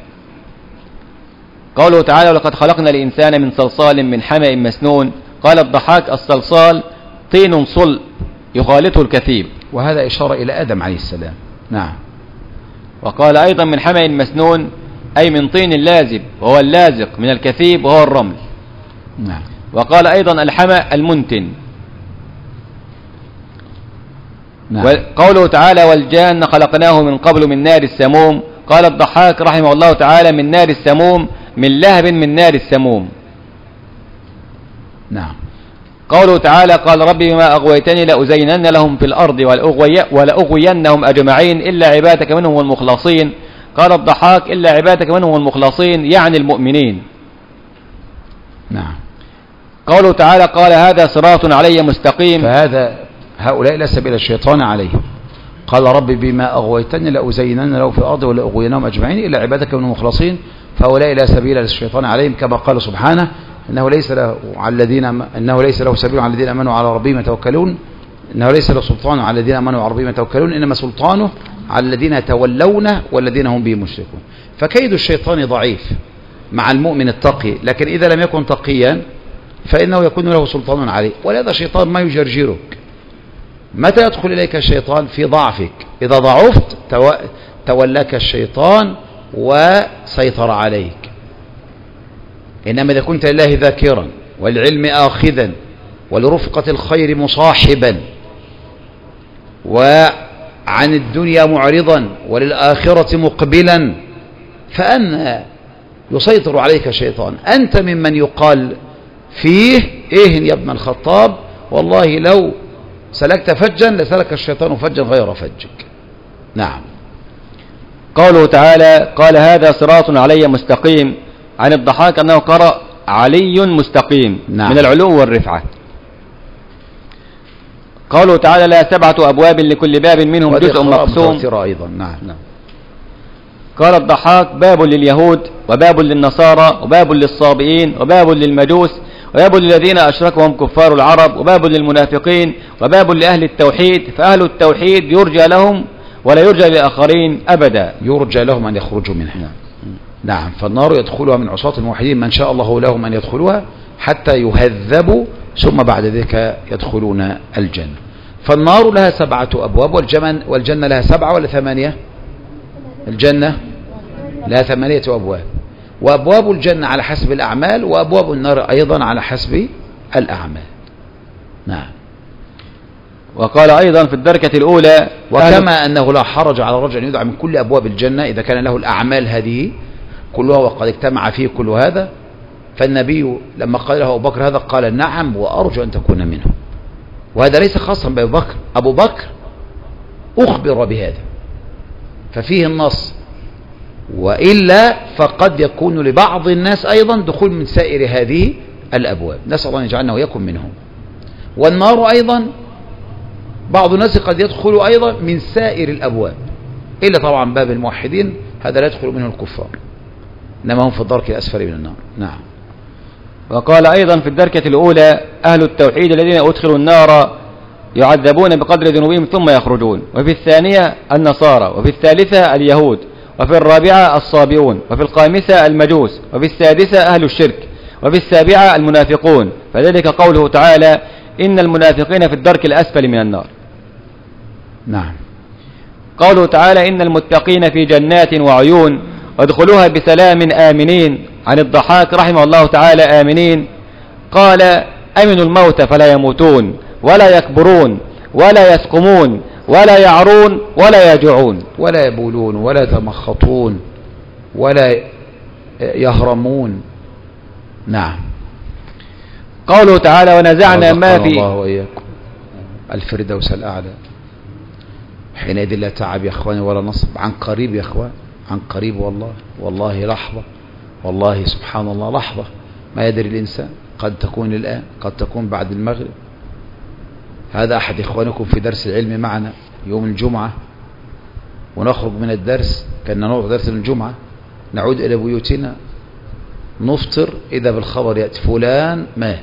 قوله تعالى ولقد خلقنا الإنسان من صلصال من حمأ مسنون. قال الضحاك الصلصال طين صلب يخالطه الكثيب، وهذا إشارة إلى آدم عليه السلام. نعم. وقال أيضا من حمأ مسنون أي من طين اللازب وهو اللازق من الكثيب وهو الرمل. نعم. وقال أيضا الحمأ المنتن. نعم. وقوله تعالى والجان خلقناه من قبل من نار السموم. قال الضحاك رحمه الله تعالى من نار السموم من لهب من نار السموم. نعم. قوله تعالى قال ربي بما أغويتني لأزينن لهم في الأرض ولأغوينهم أجمعين إلا عبادك منهم المخلصين. قال الضحاك إلا عبادك منهم المخلصين يعني المؤمنين. نعم. قوله تعالى قال هذا صراط علي مستقيم. فهذا هؤلاء لا سبيل الشيطان عليهم. قال ربي بما أغويتني لأزينن لهم في الأرض ولأغوينهم أجمعين إلا عبادك منهم المخلصين، فهؤلاء لا سبيل للشيطان عليهم، كما قال سبحانه إنه ليس له على الذين إنه ليس له سبيل على الذين آمنوا على ربهم يتوكلون إنه ليس له سلطان على الذين آمنوا على ربهم يتوكلون إنما سلطانه على الذين يتولونه والذين هم به مشركون. فكيد الشيطان ضعيف مع المؤمن التقي، لكن إذا لم يكن تقيا فإنه يكون له سلطان عليه. ولهذا الشيطان ما يجرجرك. متى يدخل إليك الشيطان؟ في ضعفك. إذا ضعفت تولاك الشيطان وسيطر عليك. إنما إذا كنت لله ذاكرا والعلم آخذا ولرفقة الخير مصاحبا وعن الدنيا معرضا وللآخرة مقبلا، فأنا يسيطر عليك الشيطان. أنت ممن يقال فيه إيه يا ابن الخطاب والله لو سلكت فجا لسلك الشيطان فجا غير فجك. نعم. قوله تعالى قال هذا صراط علي مستقيم. عن الضحاك أنه قرأ علي مستقيم. نعم. من العلو والرفعة. قوله تعالى لا سبعة أبواب لكل باب منهم جزء مقسوم. أيضا. نعم. نعم. قال الضحاك باب لليهود وباب للنصارى وباب للصابئين وباب للمجوس وباب للذين أشركوا هم كفار العرب وباب للمنافقين وباب لأهل التوحيد، فأهل التوحيد يرجى لهم ولا يرجى للآخرين أبدا. يرجى لهم أن يخرجوا منها. نعم. نعم. فالنار يدخلها من عصاة الموحدين من شاء الله لهم أن يدخلوها حتى يهذبوا ثم بعد ذلك يدخلون الجنة. فالنار لها سبعة أبواب والجنة, والجنة لها سبعة ولا ثمانية؟ الجنة لها ثمانية أبواب، وأبواب الجنة على حسب الأعمال وأبواب النار أيضا على حسب الأعمال. نعم. وقال أيضا في الدركة الأولى وكما أنه لا حرج على الرجل أن يدعى من كل أبواب الجنة إذا كان له الأعمال هذه كلها وقد اجتمع فيه كل هذا، فالنبي لما قال له أبو بكر هذا قال نعم وأرجو أن تكون منه. وهذا ليس خاصا بأبو بكر، أبو بكر أخبر بهذا ففيه النص، وإلا فقد يكون لبعض الناس أيضا دخول من سائر هذه الأبواب، نسأل الله أن يجعلنا ويكن منهم. والنار أيضا بعض الناس قد يدخل أيضا من سائر الأبواب، إلا طبعا باب الموحدين هذا لا يدخل منه الكفار، إنما هم في الدرك الأسفل من النار. نعم. وقال أيضا في الدركة الأولى أهل التوحيد الذين أدخلوا النار يعذبون بقدر ذنوبهم ثم يخرجون، وفي الثانية النصارى، وفي الثالثة اليهود، وفي الرابعة الصابئون، وفي الخامسة المجوس، وفي السادسة أهل الشرك، وفي السابعة المنافقون، فذلك قوله تعالى إن المنافقين في الدرك الأسفل من النار. نعم. قوله تعالى إن المتقين في جنات وعيون وادخلوها بسلام آمنين، عن الضحاك رحمه الله تعالى آمنين قال أمنوا الموت فلا يموتون ولا يكبرون ولا يسقمون ولا يعرون ولا يجوعون ولا يبولون ولا يتمخطون ولا يهرمون. نعم. قوله تعالى ونزعنا ما في الله وإياكم الفردوس الأعلى. حينئذ لا تعب يا أخواني ولا نصب، عن قريب يا أخوان، عن قريب والله، والله لحظة، والله سبحان الله لحظة ما يدري الإنسان، قد تكون الآن، قد تكون بعد المغرب. هذا أحد إخوانكم في درس العلم معنا يوم الجمعة، ونخرج من الدرس كنا نروح درس الجمعة، نعود إلى بيوتنا نفطر إذا بالخبر يأتي فلان مات.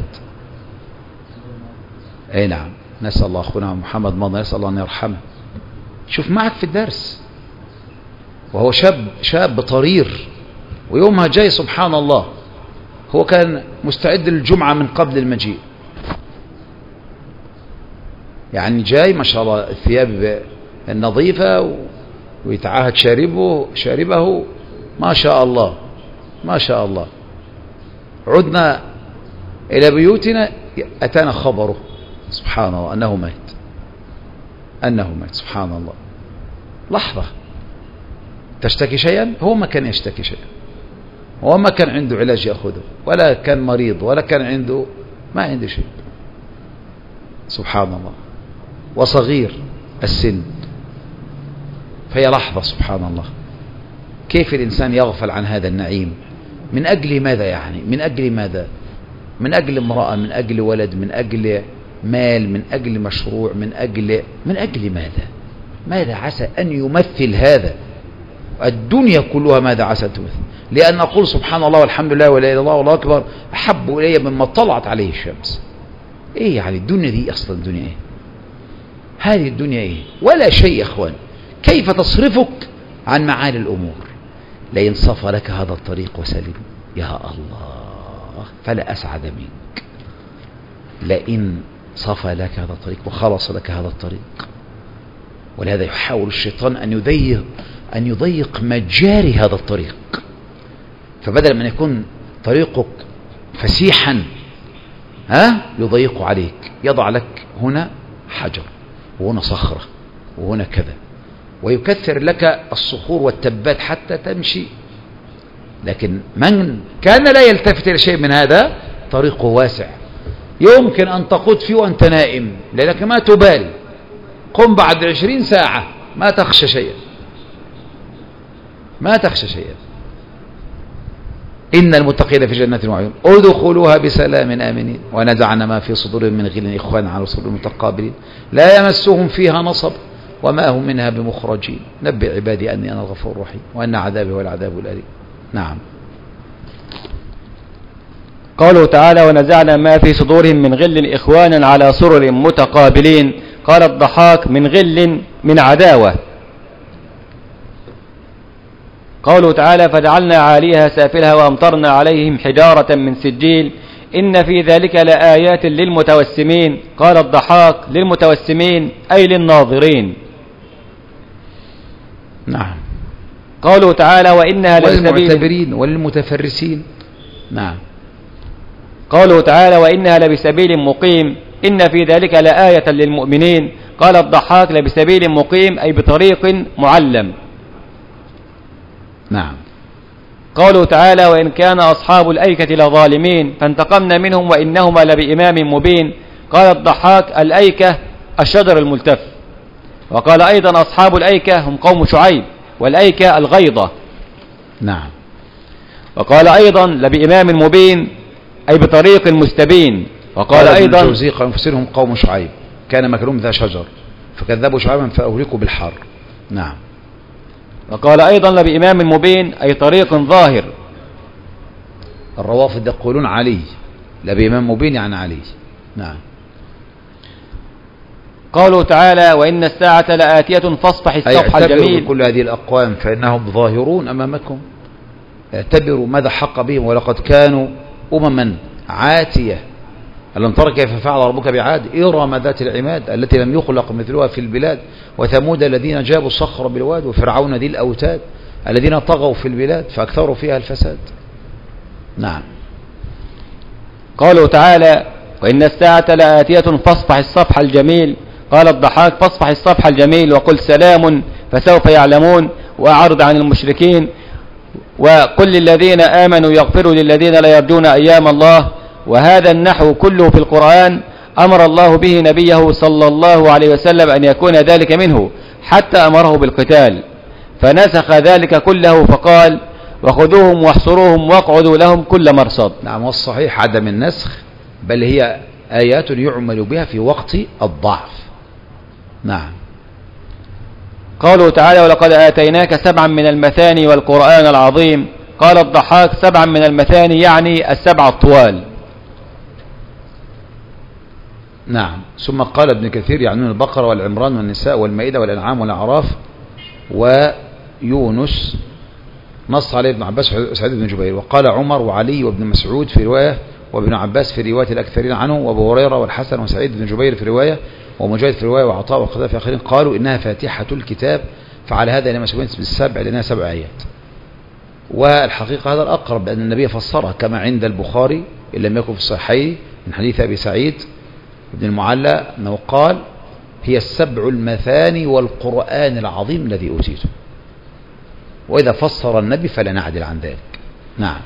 أي نعم، نسأل الله أخونا محمد مضى نسأل الله أن يرحمه. شوف معك في الدرس وهو شاب شاب طرير، ويومها جاي سبحان الله هو كان مستعد للجمعة من قبل المجيء، يعني جاي ما شاء الله الثياب النظيفة ويتعاهد شاربه شاربه ما شاء الله ما شاء الله. عدنا إلى بيوتنا أتانا خبره سبحان الله أنه مات، أنه مات سبحان الله. لحظة تشتكي شيئا؟ هو ما كان يشتكي شيئا، هو ما كان عنده علاج يأخذه، ولا كان مريض، ولا كان عنده ما عنده شيء سبحان الله، وصغير السن. فهي لحظة سبحان الله. كيف الإنسان يغفل عن هذا النعيم؟ من أجل ماذا يعني؟ من أجل ماذا؟ من أجل امرأة، من أجل ولد، من أجل مال، من أجل مشروع، من أجل من أجل ماذا؟ ماذا عسى أن يمثل هذا؟ الدنيا كلها ماذا عسى أن تمثل؟ لأن أقول سبحان الله والحمد لله ولا إله إلا الله والله أكبر أحب إلي مما طلعت عليه الشمس. إيه يعني الدنيا دي أصلا الدنيا إيه؟ هذه الدنيا إيه؟ ولا شيء يا أخوان. كيف تصرفك عن معالي الأمور؟ لئن صفى لك هذا الطريق وسلم يا الله فلا أسعد منك. لئن صفى لك هذا الطريق وخلص لك هذا الطريق. ولهذا يحاول الشيطان أن يضيق أن يضيق مجاري هذا الطريق، فبدل من يكون طريقك فسيحا ها يضيق عليك، يضع لك هنا حجر وهنا صخرة وهنا كذا، ويكثر لك الصخور والتبات حتى تمشي. لكن من كان لا يلتفت إلى شيء من هذا طريقه واسع، يمكن أن تقود فيه وأنت نائم لأنك ما تبالي. قم بعد عشرين ساعة ما تخشى شيئا، ما تخشى شيئا. إن المتقين في جنات وعيون ادخلوها بسلام آمنين ونزعنا ما في صدورهم من غل إخوانا على صدور متقابلين لا يمسهم فيها نصب وما هم منها بمخرجين نبئ عبادي أني أنا الغفور الرحيم وأن عذابي هو العذاب الأليم. نعم. قوله تعالى ونزعنا ما في صدورهم من غل إخوانا على سرر متقابلين. قال الضحاك من غل من عداوة. قوله تعالى فجعلنا عاليها سافلها وأمطرنا عليهم حجارة من سجيل إن في ذلك لآيات للمتوسمين. قال الضحاك للمتوسمين أي للناظرين. نعم. قوله تعالى وإنها للمعتبرين وللمتفرسين. نعم. قوله تعالى وإنها لبسبيل مقيم إن في ذلك لآية للمؤمنين. قال الضحاك لبسبيل مقيم أي بطريق معلم. نعم. قوله تعالى وإن كان أصحاب الأيكة لظالمين فانتقمنا منهم وإنهما لبإمام مبين. قال الضحاك الأيكة الشجر الملتف. وقال أيضا أصحاب الأيكة هم قوم شعيب والأيكة الغيضة. نعم. وقال أيضا لبإمام مبين أي بطريق مستبين. وقال أيضا الجوزي قال مفسرهم قوم شعيب كان مكلوم ذا شجر فكذبوا شعيبا فأهلكوا بالحر. نعم. وقال أيضا لبإمام مبين أي طريق ظاهر. الروافض يقولون علي لبإمام مبين يعني علي. نعم. قوله تعالى وإن الساعة لآتية فاصفح الصفح الجميل. كل هذه الأقوام فإنهم ظاهرون أمامكم، اعتبروا ماذا حق بهم، ولقد كانوا أمما عاتية. ألم تر كيف فعل ربك بعاد إرم ذات العماد التي لم يخلق مثلها في البلاد، وثمود الذين جابوا الصخر بالواد، وفرعون ذي الأوتاد الذين طغوا في البلاد فأكثروا فيها الفساد. نعم. قوله تعالى وإن الساعة لآتية فاصفح الصفح الجميل. قال الضحاك فاصفح الصفح الجميل وقل سلام فسوف يعلمون، وأعرض عن المشركين، وقل للذين آمنوا يغفروا للذين لا يرجون أيام الله. وهذا النحو كله في القرآن أمر الله به نبيه صلى الله عليه وسلم أن يكون ذلك منه، حتى أمره بالقتال فنسخ ذلك كله فقال وخذوهم واحصروهم واقعدوا لهم كل مرصد. نعم. والصحيح عدم النسخ، بل هي آيات يعمل بها في وقت الضعف. نعم. قوله تعالى ولقد آتيناك سبعا من المثاني والقرآن العظيم. قال الضحاك سبعا من المثاني يعني السبع الطوال. نعم. ثم قال ابن كثير يعنون البقرة والعمران والنساء والمائدة والأنعام والأعراف ويونس، نص عليه ابن عباس وسعيد بن جبير. وقال عمر وعلي وابن مسعود في رواية، وابن عباس في رواية الأكثرين عنه، وابو هريرة والحسن وسعيد بن جبير في رواية، ومجاهد في رواية، وعطاء وقذافي في آخرين قالوا إنها فاتحة الكتاب، فعلى هذا لما سميت بالسبع لأنها سبع آيات. والحقيقة هذا الأقرب، لأن النبي فسرها كما عند البخاري إن لم يكن في الصحيح من حديث أبي سعيد بن المعلى أنه قال هي السبع المثاني والقرآن العظيم الذي أوتيته. وإذا فسر النبي فلا نعدل عن ذلك. نعم.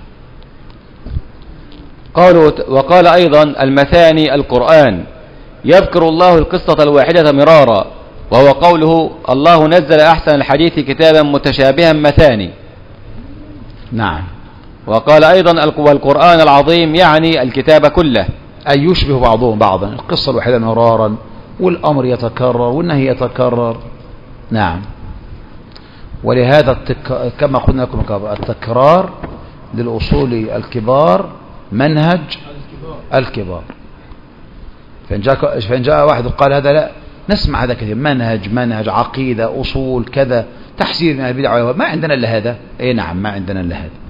قالوا وقال أيضا المثاني القرآن. يذكر الله القصة الواحدة مرارا، وهو قوله الله نزل أحسن الحديث كتابا متشابها مثاني. نعم. وقال أيضا والقرآن العظيم يعني الكتاب كله، أي يشبه بعضهم بعضا، القصة الواحدة مرارا، والأمر يتكرر والنهي يتكرر. نعم. ولهذا التك... كما قلنا لكم التكرار للأصول الكبار منهج الكبار. فإن جاء, فإن جاء واحد وقال هذا لا نسمع هذا كثير، منهج منهج عقيدة أصول كذا تحذير من البدع، ما عندنا إلا هذا. أي نعم ما عندنا إلا هذا،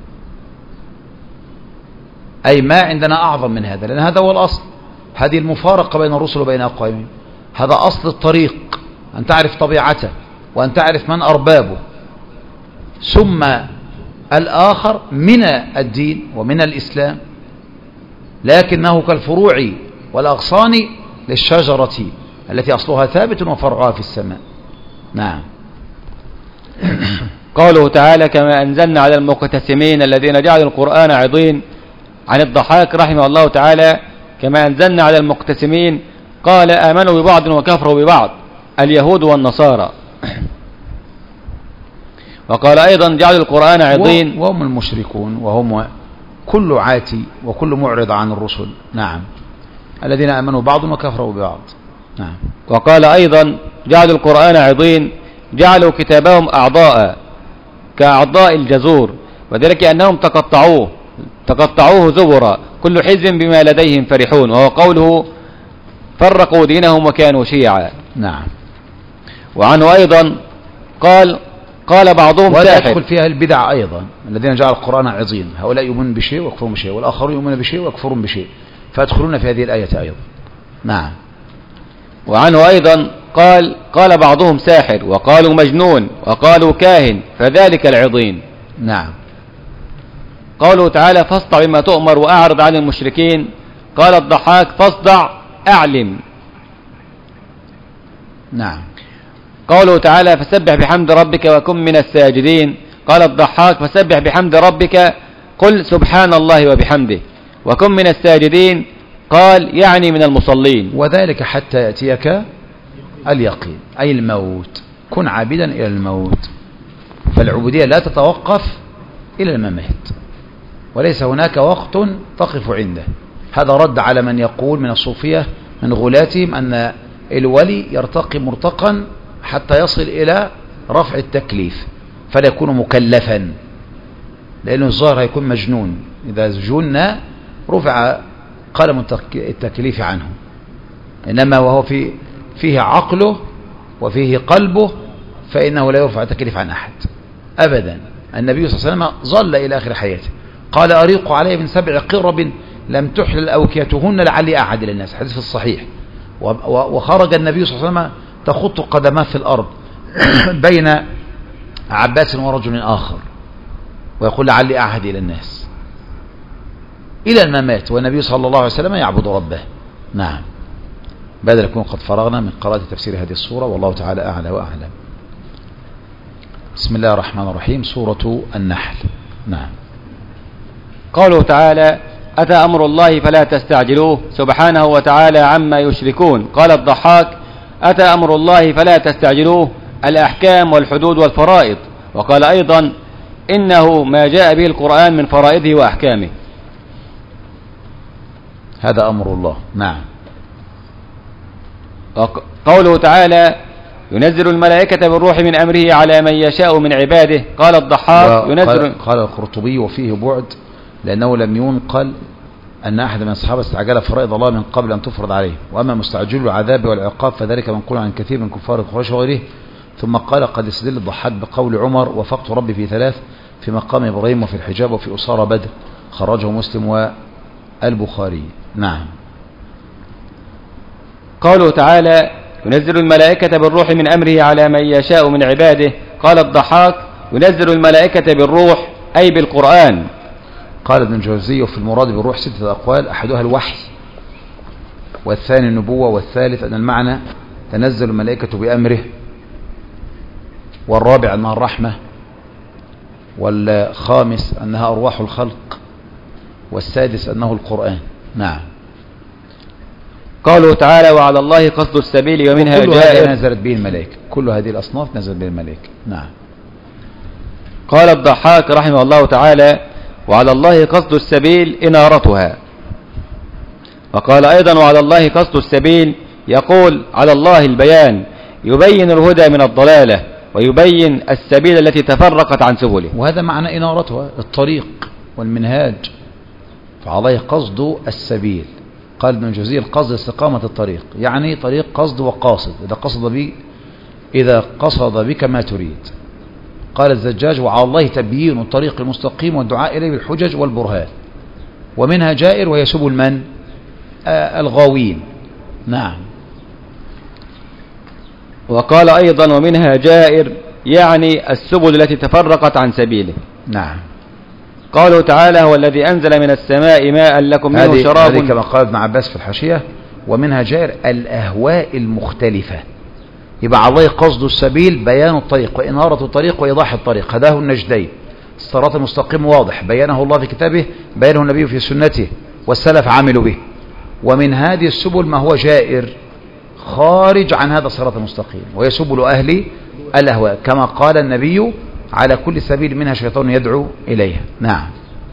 أي ما عندنا أعظم من هذا، لأن هذا هو الأصل. هذه المفارقة بين الرسل وبين أقوامهم، هذا أصل الطريق، أن تعرف طبيعته وأن تعرف من أربابه، ثم الآخر من الدين ومن الإسلام، لكنه كالفروع والأغصان للشجرة التي أصلها ثابت وفرعها في السماء. نعم. قوله تعالى كما أنزلنا على المقتسمين الذين جعلوا القرآن عضين. عن الضحاك رحمه الله تعالى كما أنزلنا على المقتسمين قال آمنوا ببعض وكفروا ببعض اليهود والنصارى. وقال أيضا جعلوا القرآن عضين وهم المشركون، وهم كل عاتي وكل معرض عن الرسل. نعم. الذين آمنوا بعض وكفروا ببعض. نعم. وقال أيضا جعلوا القرآن عضين جعلوا كتابهم أعضاء كأعضاء الجزور، وذلك أنهم تقطعوه تقطعوه زبرا كل حزب بما لديهم فرحون، وهو قوله فرقوا دينهم وكانوا شيعا. نعم. وعنه أيضا قال قال بعضهم ساحر. ولا يدخل فيها البدع أيضا، الذين جعلوا القرآن عظيم هؤلاء يؤمنون بشيء ويكفرون بشيء، والآخرون يؤمنون بشيء ويكفرون بشيء، فيدخلون في هذه الآية أيضا. نعم. وعنه أيضا قال قال بعضهم ساحر، وقالوا مجنون، وقالوا كاهن، فذلك العظيم. نعم. قوله تعالى فاصدع بما تؤمر وأعرض عن المشركين. قال الضحاك فاصدع أعلم. نعم. قوله تعالى فسبح بحمد ربك وكن من الساجدين. قال الضحاك فسبح بحمد ربك قل سبحان الله وبحمده وكن من الساجدين، قال يعني من المصلين. وذلك حتى يأتيك اليقين أي الموت، كن عابدا إلى الموت. فالعبودية لا تتوقف إلى الممات، وليس هناك وقت تقف عنده. هذا رد على من يقول من الصوفية من غلاتهم أن الولي يرتقي مرتقا حتى يصل إلى رفع التكليف فلا يكون مكلفا، لأنه الظاهر هيكون مجنون، إذا جن رفع قلم التكليف عنه، إنما وهو في فيه عقله وفيه قلبه فإنه لا يرفع التكليف عن أحد أبدا. النبي صلى الله عليه وسلم ظل إلى آخر حياته قال أريق علي من سبع قرب لم تحلل أوكيتهن لعلي أعد إلى الناس، حديث الصحيح. وخرج النبي صلى الله عليه وسلم تخط قدماه في الأرض بين عباس ورجل آخر ويقول لعلي أعهد إلى الناس إلى الممات، والنبي صلى الله عليه وسلم يعبد ربه. نعم. بدل يكون قد فرغنا من قراءة تفسير هذه السورة، والله تعالى أعلى وأعلم. بسم الله الرحمن الرحيم. سورة النحل. نعم. قوله تعالى أتى أمر الله فلا تستعجلوه سبحانه وتعالى عما يشركون. قال الضحاك أتى أمر الله فلا تستعجلوه الأحكام والحدود والفرائض. وقال أيضا إنه ما جاء به القرآن من فرائضه وأحكامه. هذا أمر الله. نعم. قوله تعالى ينزل الملائكة بالروح من أمره على من يشاء من عباده. قال الضحاك ينزل. قال القرطبي وفيه بعد لأنه لم ينقل أن أحد من الصحابة استعجل فرائض الله من قبل أن تفرض عليه، وأما مستعجل العذاب والعقاب فذلك منقول عن كثير من كفار قريش وغيره. ثم قال قد استدل الضحاك بقول عمر وفقت ربي في ثلاث في مقام إبراهيم وفي الحجاب وفي أسارى بدر، خرجه مسلم والبخاري. نعم. قوله تعالى ينزل الملائكة بالروح من أمره على من يشاء من عباده. قال الضحاك ينزل الملائكة بالروح أي بالقرآن. قال ابن الجوزي في المراد بالروح ستة أقوال، أحدها الوحي، والثاني النبوة، والثالث أن المعنى تنزل الملائكة بأمره، والرابع أنها الرحمة، والخامس أنها أرواح الخلق، والسادس أنه القرآن. نعم. قوله تعالى وعلى الله قصد السبيل ومنها جائر. نزلت به الملائكة، كل هذه الأصناف نزلت به الملائكة. نعم. قال الضحاك رحمه الله تعالى وعلى الله قصد السبيل إنارتها. وقال أيضا وعلى الله قصد السبيل يقول على الله البيان، يبين الهدى من الضلالة ويبين السبيل التي تفرقت عن سبله. وهذا معنى إنارتها الطريق والمنهاج، فعليه قصد السبيل. قال ابن الجوزي القصد استقامة الطريق، يعني طريق قصد وقاصد، إذا قصد بي إذا قصد بك ما تريد. قال الزجاج وعلى الله تبيين الطريق المستقيم والدعاء إليه بالحجج والبرهان، ومنها جائر وهي سبل من؟ آه الغاوين. نعم. وقال أيضا ومنها جائر يعني السبل التي تفرقت عن سبيله. نعم. قوله تعالى هو الذي أنزل من السماء ماء لكم منه شراب. هذه كما قال ابن عباس في الحاشية ومنها جائر الأهواء المختلفة. يبقى عليه قصد السبيل بيان الطريق وإنارة الطريق وإيضاح الطريق، هداه النجدين. الصراط المستقيم واضح بيانه الله في كتابه، بيانه النبي في سنته، والسلف عملوا به. ومن هذه السبل ما هو جائر خارج عن هذا الصراط المستقيم، وهي سبل أهل الأهواء، كما قال النبي على كل سبيل منها شيطان يدعو إليها. نعم.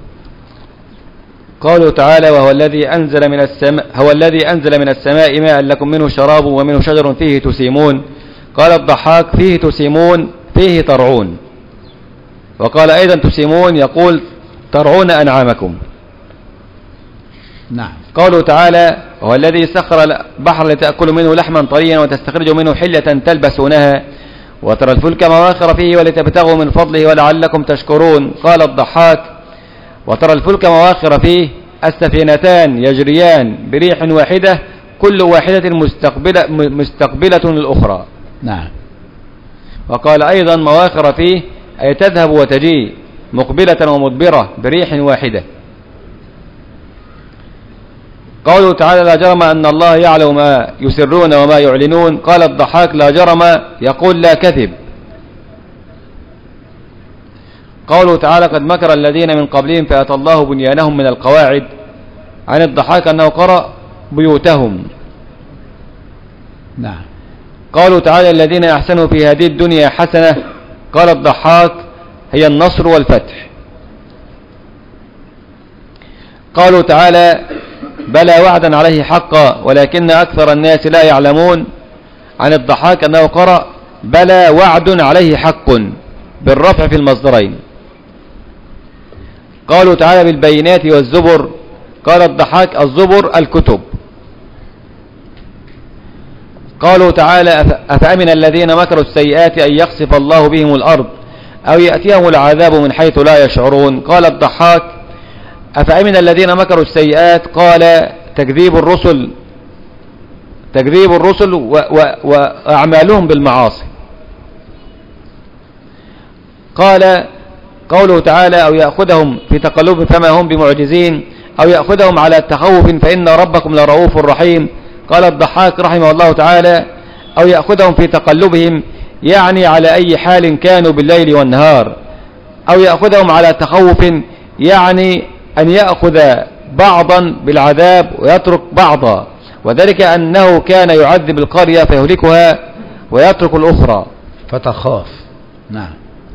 قوله تعالى وهو الذي أنزل من السماء هو الذي أنزل من السماء ماء لكم منه شراب ومنه شجر فيه تسيمون. قال الضحاك فيه تسيمون فيه ترعون. وقال أيضا تسيمون يقول ترعون أنعامكم. نعم. قوله تعالى وهو الذي سخر البحر لتأكلوا منه لحما طريا وتستخرجوا منه حلة تلبسونها وترى الفلك مواخر فيه ولتبتغوا من فضله ولعلكم تشكرون. قال الضحاك وترى الفلك مواخر فيه السفينتان يجريان بريح واحدة كل واحدة مستقبلة, مستقبلة الأخرى. نعم. وقال أيضا مواخر فيه أي تذهب وتجي مقبلة ومدبرة بريح واحدة. قوله تعالى لا جرم أن الله يعلم ما يسرون وما يعلنون. قال الضحاك لا جرم يقول لا كذب. قوله تعالى قد مكر الذين من قبلهم فأتى الله بنيانهم من القواعد. عن الضحاك أنه قرأ بيوتهم. نعم. قوله تعالى الذين أحسنوا في هذه الدنيا حسنة. قال الضحاك هي النصر والفتح. قالوا تعالى بلى وعدا عليه حقا ولكن أكثر الناس لا يعلمون. عن الضحاك أنه قرأ بلى وعد عليه حق بالرفع في المصدرين. قالوا تعالى بالبينات والزبر. قال الضحاك الزبر الكتب. قالوا تعالى أفأمن الذين مكروا السيئات أن يخسف الله بهم الأرض أو يأتيهم العذاب من حيث لا يشعرون. قال الضحاك أفأمن الذين مكروا السيئات قال تكذيب الرسل تكذيب الرسل وأعمالهم بالمعاصي. قال قوله تعالى أو يأخذهم في تقلب فما هم بمعجزين أو يأخذهم على التخوف فإن ربكم لرؤوف رحيم. قال الضحاك رحمه الله تعالى أو يأخذهم في تقلبهم يعني على أي حال كانوا بالليل والنهار. أو يأخذهم على تخوف يعني أن يأخذ بعضا بالعذاب ويترك بعضا، وذلك أنه كان يعذب القرية فيهلكها ويترك الأخرى فتخاف. نعم.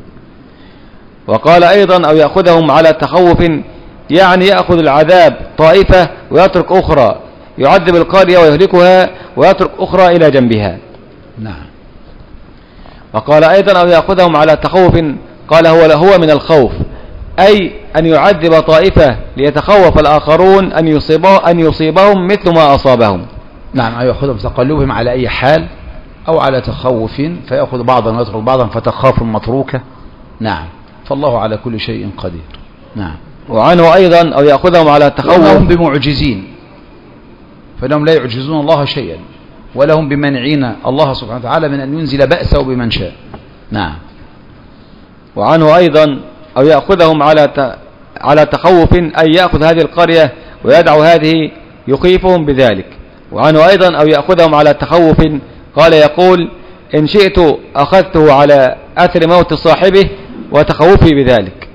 وقال أيضا أو يأخذهم على تخوف يعني يأخذ العذاب طائفة ويترك أخرى، يعذب القرية ويهلكها ويترك أخرى إلى جنبها. نعم. وقال أيضا أو يأخذهم على تخوف قال هو هو من الخوف، أي أن يعذب طائفة ليتخوف الآخرون أن يصيبه أن يصيبهم مثل ما أصابهم. نعم. أو يأخذهم تقلبهم على أي حال أو على تخوف فيأخذ بعضا ويترك بعضا فتخاف متروكة. نعم. فالله على كل شيء قدير. نعم. وعنه أيضا أو يأخذهم على تخوف وهم بمعجزين فإنهم لا يعجزون الله شيئا ولهم بمنعين الله سبحانه وتعالى من أن ينزل بأسه بمن شاء. نعم. وعنه أيضا أو يأخذهم على على تخوف أن يأخذ هذه القرية ويدعو هذه يخيفهم بذلك. وعنه أيضا أو يأخذهم على تخوف قال يقول إن شئت أخذته على أثر موت صاحبه وتخوفي بذلك.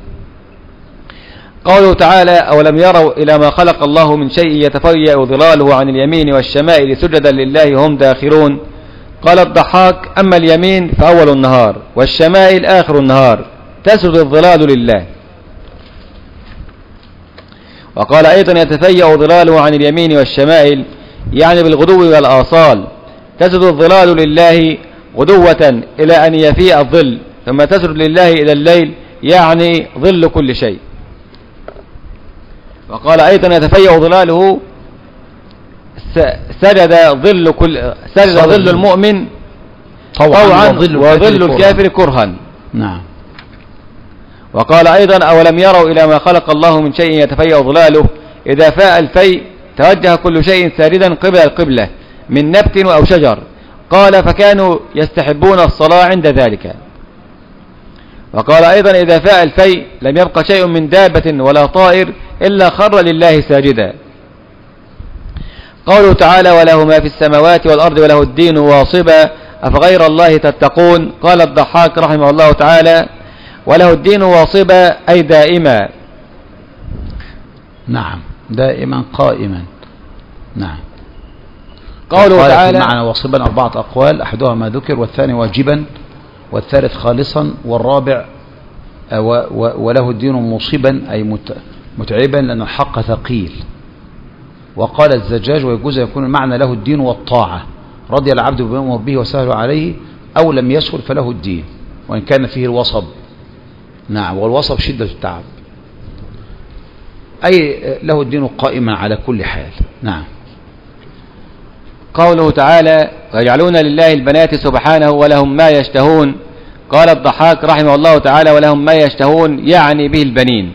قوله تعالى أولم يروا إلى ما خلق الله من شيء يتفيأ ظلاله عن اليمين والشمائل سجدا لله هم داخرون. قال الضحاك أما اليمين فأول النهار والشمائل آخر النهار تسجد الظلال لله. وقال أيضا يتفيأ ظلاله عن اليمين والشمائل يعني بالغدو والآصال، تسجد الظلال لله غدوة إلى أن يفيء الظل ثم تسجد لله إلى الليل يعني ظل كل شيء. وقال أيضا يتفيأ ظلاله سجد ظل كل سجد ظل المؤمن طوعا وظل الكافر كرها. نعم. وقال أيضا أولم يروا إلى ما خلق الله من شيء يتفيأ ظلاله إذا فاء الفيء توجه كل شيء ساردا قبل القبلة من نبت أو شجر. قال فكانوا يستحبون الصلاة عند ذلك. وقال أيضا إذا فاء الفيء لم يبقى شيء من دابة ولا طائر إلا خر لله ساجدا. قوله تعالى وله ما في السماوات والأرض وله الدين واصبا أفغير الله تتقون. قال الضحاك رحمه الله تعالى وله الدين واصبا أي دائما. نعم. دائما قائما. نعم. قوله تعالى معنى واصبا أربعة أقوال أحدها ما ذكر والثاني واجبا والثالث خالصا والرابع وله الدين مصيبا أي متعبا لأن الحق ثقيل. وقال الزجاج ويجوز يكون المعنى له الدين والطاعة رضي العبد بما أمر به وسهل عليه أو لم يسهل فله الدين وإن كان فيه الوصب. نعم. والوصب شدة التعب أي له الدين قائما على كل حال. نعم. قوله تعالى ويجعلون لله البنات سبحانه ولهم ما يشتهون. قال الضحاك رحمه الله تعالى ولهم ما يشتهون يعني به البنين.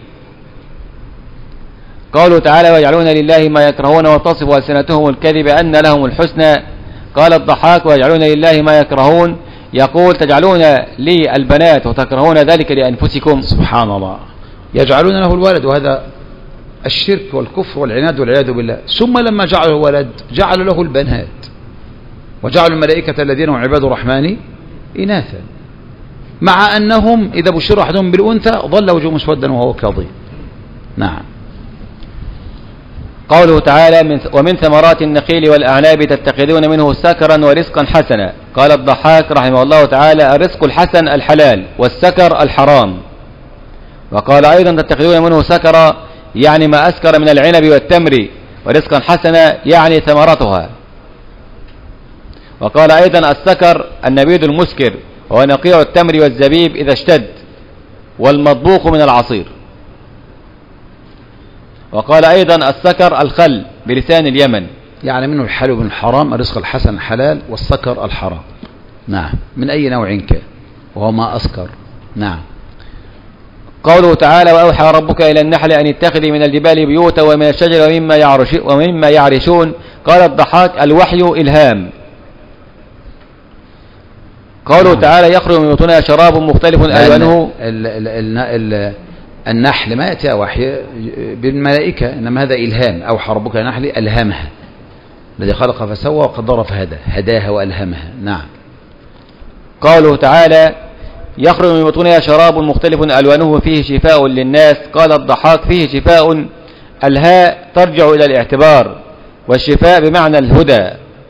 قوله تعالى ويجعلون لله ما يكرهون وتصف ألسنتهم الكذب أن لهم الحسنى. قال الضحاك ويجعلون لله ما يكرهون يقول تجعلون لي البنات وتكرهون ذلك لأنفسكم. سبحان الله. يجعلون له الولد وهذا الشرك والكفر والعناد والعياذ بالله. ثم لما جعلوا الولد جعلوا له البنات وجعلوا الملائكة الذين هم عباد الرحمن إناثا مع أنهم إذا بشر أحدهم بالأنثى ظل وجهه مسودا وهو كظيم. نعم. قوله تعالى من ومن ثمرات النخيل والأعناب تتخذون منه سكرا ورزقا حسنا. قال الضحاك رحمه الله تعالى الرزق الحسن الحلال والسكر الحرام. وقال أيضا تتخذون منه سكرا يعني ما أسكر من العنب والتمر، ورزقا حسنا يعني ثمرتها. وقال أيضا السكر النبيذ المسكر وهو نقيع التمر والزبيب إذا اشتد، والمطبوخ من العصير. وقال أيضا السكر الخل بلسان اليمن، يعني منه الحلال ومن الحرام. الرزق الحسن الحلال والسكر الحرام، نعم، من أي نوع كان وهو ما أسكر. نعم. قوله تعالى وأوحى ربك إلى النحل أن اتخذي من الجبال بيوتا ومن الشجر ومما, يعرش ومما يعرشون. قال الضحاك الوحي إلهام. قوله نعم. تعالى يخرج من بطونها شراب مختلف ألوانه. ال ال ال ال النحل ما يأتي وحي بالملائكة، إنما هذا إلهام. أوحى ربك إلى النحل ألهمها، الذي خلق فسوى وقدر فهدى، هداها وألهمها. نعم. قوله تعالى يخرج من بطونها شراب مختلف ألوانه فيه شفاء للناس. قال الضحاك فيه شفاء، الهاء ترجع إلى الاعتبار، والشفاء بمعنى الهدى.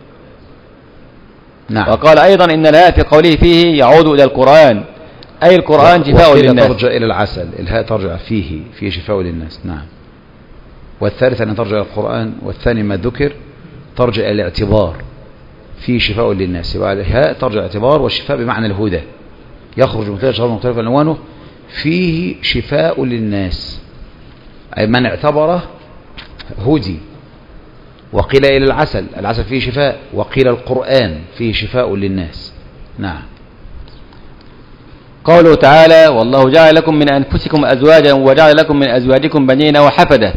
نعم. وقال أيضا إن الهاء في قوله فيه يعود إلى القرآن، أي القرآن شفاء للناس. ترجع إلى العسل، الهاء ترجع فيه فيه شفاء للناس. نعم. والثالث أن ترجع إلى القرآن، والثاني ما ذكر ترجع إلى الاعتبار فيه شفاء للناس. يبقى الهاء ترجع إلى الاعتبار، والشفاء بمعنى الهدى. يخرج من شراب مختلف ألوانه فيه شفاء للناس، أي من اعتبره هدي. وقيل إلى العسل، العسل فيه شفاء. وقيل القرآن فيه شفاء للناس. نعم. قوله تعالى والله جعل لكم من أنفسكم أزواجا وجعل لكم من أزواجكم بنين وحفدة.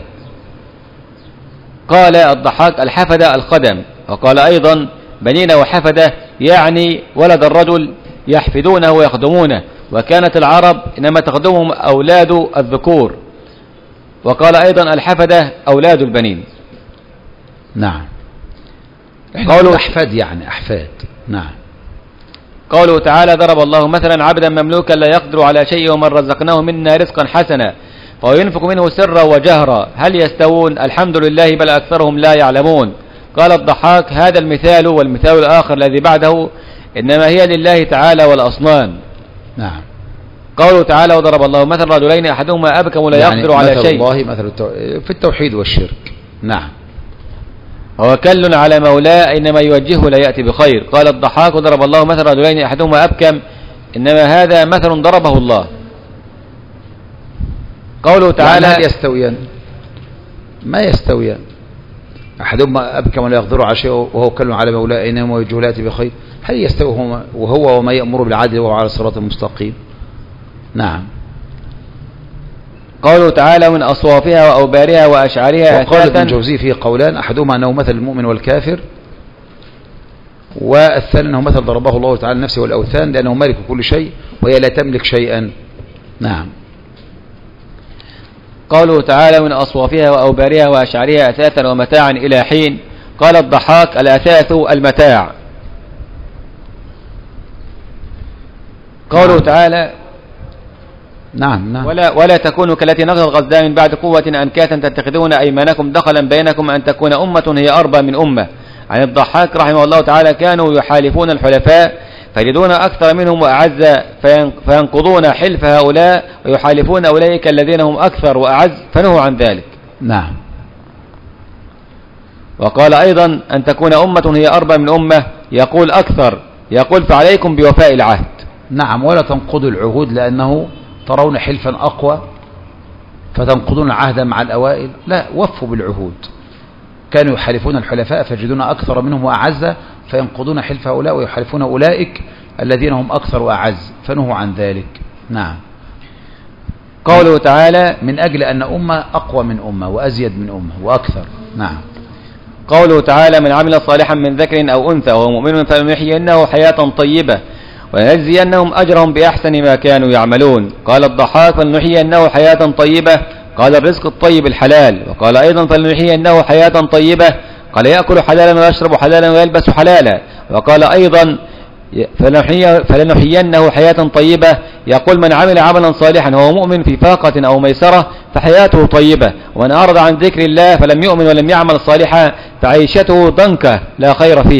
قال الضحاك الحفدة القدم. وقال أيضا بنين وحفدة يعني ولد الرجل يحفدونه ويخدمونه، وكانت العرب إنما تخدمهم أولاد الذكور. وقال أيضا الحفدة أولاد البنين. نعم. قولوا أحفاد يعني أحفاد. نعم. قوله تعالى ضرب الله مثلا عبدا مملوكا لا يقدر على شيء ومن رزقناه منا رزقا حسنا فهو ينفق منه سرا وجهرا هل يستوون الحمد لله بل أكثرهم لا يعلمون. قال الضحاك هذا المثال والمثال الآخر الذي بعده إنما هي لله تعالى والأصنام. نعم. قوله تعالى وضرب الله مثل رجلين أحدهما أبكم ولا يعني يقدر على مثل شيء. الله مثل التو... في التوحيد والشرك. نعم. هو كل على مولاه إنما يوجهه لا يأتي بخير. قال الضحاك وضرب الله مثل رجلين أحدهما أبكم إنما هذا مثل ضربه الله. قوله تعالى يعني هل يستويان؟ ما يستويان. أحدهما أبكم ولا يقدر على شيء وهو كل على مولاه إنما يوجهه لا يأتي بخير. هل يستوي وهو وما يأمر بالعدل وهو على الصراط المستقيم؟ نعم. قوله تعالى من أصوافها وأوبارها وأشعارها. وقال ابن الجوزي فيه قولان، أحدهما أنه مثل المؤمن والكافر، والثاني أنه مثل ضربه الله تعالى النفس والأوثان لأنه مالك كل شيء وهي لا تملك شيئا. نعم. قوله تعالى من أصوافها وأوبارها وأشعارها أثاثا ومتاعا إلى حين. قال الضحاك الأثاث المتاع. قوله نعم. تعالى نعم نعم. ولا ولا تكونوا كالتي نقضت غزلان من بعد قوة أنكاثا تتخذون أيمانكم دخلا بينكم أن تكون أمة هي أربى من أمة. عن الضحاك رحمه الله تعالى كانوا يحالفون الحلفاء فيجدون أكثر منهم وأعز فينقضون حلف هؤلاء ويحالفون أولئك الذين هم أكثر وأعز فنهوا عن ذلك. نعم. وقال أيضا أن تكون أمة هي أربى من أمة يقول أكثر يقول فعليكم بوفاء العهد. نعم. ولا تنقضوا العهود لأنه ترون حلفا أقوى فتنقضون العهد مع الأوائل. لا، وفوا بالعهود. كانوا يحالفون الحلفاء فيجدون أكثر منهم وأعز فينقضون حلف هؤلاء ويحالفون أولئك الذين هم أكثر وأعز فنهوا عن ذلك. نعم. قوله تعالى من أجل أن أمة أقوى من أمة وأزيد من أمة وأكثر. نعم. قوله تعالى من عمل صالحا من ذكر أو أنثى وهو مؤمن فلنحيينه حياة طيبة ونجزينهم أجرهم بأحسن ما كانوا يعملون. قال الضحاك فلنحيينه حياة طيبة قال الرزق الطيب الحلال. وقال أيضا فلنحيينه حياة طيبة قال يأكل حلالا ويشرب حلالا ويلبس حلالا. وقال أيضا فلنحيينه حياة طيبة يقول من عمل عملا صالحا وهو مؤمن في فاقة أو ميسرة فحياته طيبة ومن أعرض عن ذكر الله فلم يؤمن ولم يعمل صالحا فعيشته ضنكة لا خير فيها.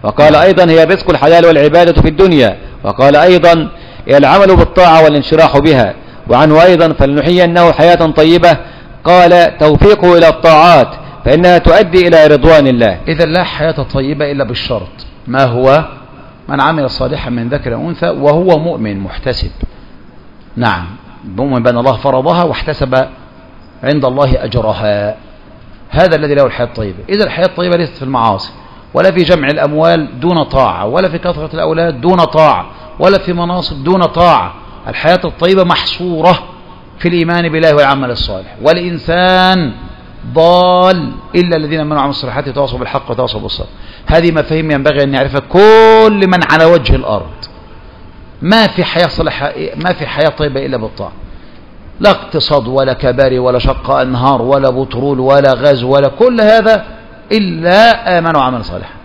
وقال أيضا هي الرزق الحلال والعبادة في الدنيا. وقال أيضا هي العمل بالطاعة والانشراح بها. وعنه أيضا فلنحيينه حياة طيبة، قال توفيقه إلى الطاعات فإنها تؤدي إلى رضوان الله. إذا لا حياة طيبة إلا بالشرط، ما هو؟ من عمل صالحا من ذكر أو أنثى وهو مؤمن محتسب. نعم، مؤمن بأن الله فرضها واحتسب عند الله أجرها، هذا الذي له الحياة الطيبة. إذا الحياة الطيبة ليست في المعاصي، ولا في جمع الأموال دون طاعة، ولا في كثرة الأولاد دون طاعة، ولا في مناصب دون طاعة. الحياة الطيبة محصورة في الإيمان بالله والعمل الصالح. والإنسان ضال إلا الذين آمنوا وعملوا الصالحات يتواصوا بالحق وتواصوا بالصبر. هذه مفاهيم ينبغي أن يعرفها كل من على وجه الأرض. ما في حياة صالحة، ما في حياة طيبة إلا بالطاعة. لا اقتصاد ولا كباري ولا شق أنهار ولا بترول ولا غاز ولا كل هذا إلا آمنوا وعملوا صالحا.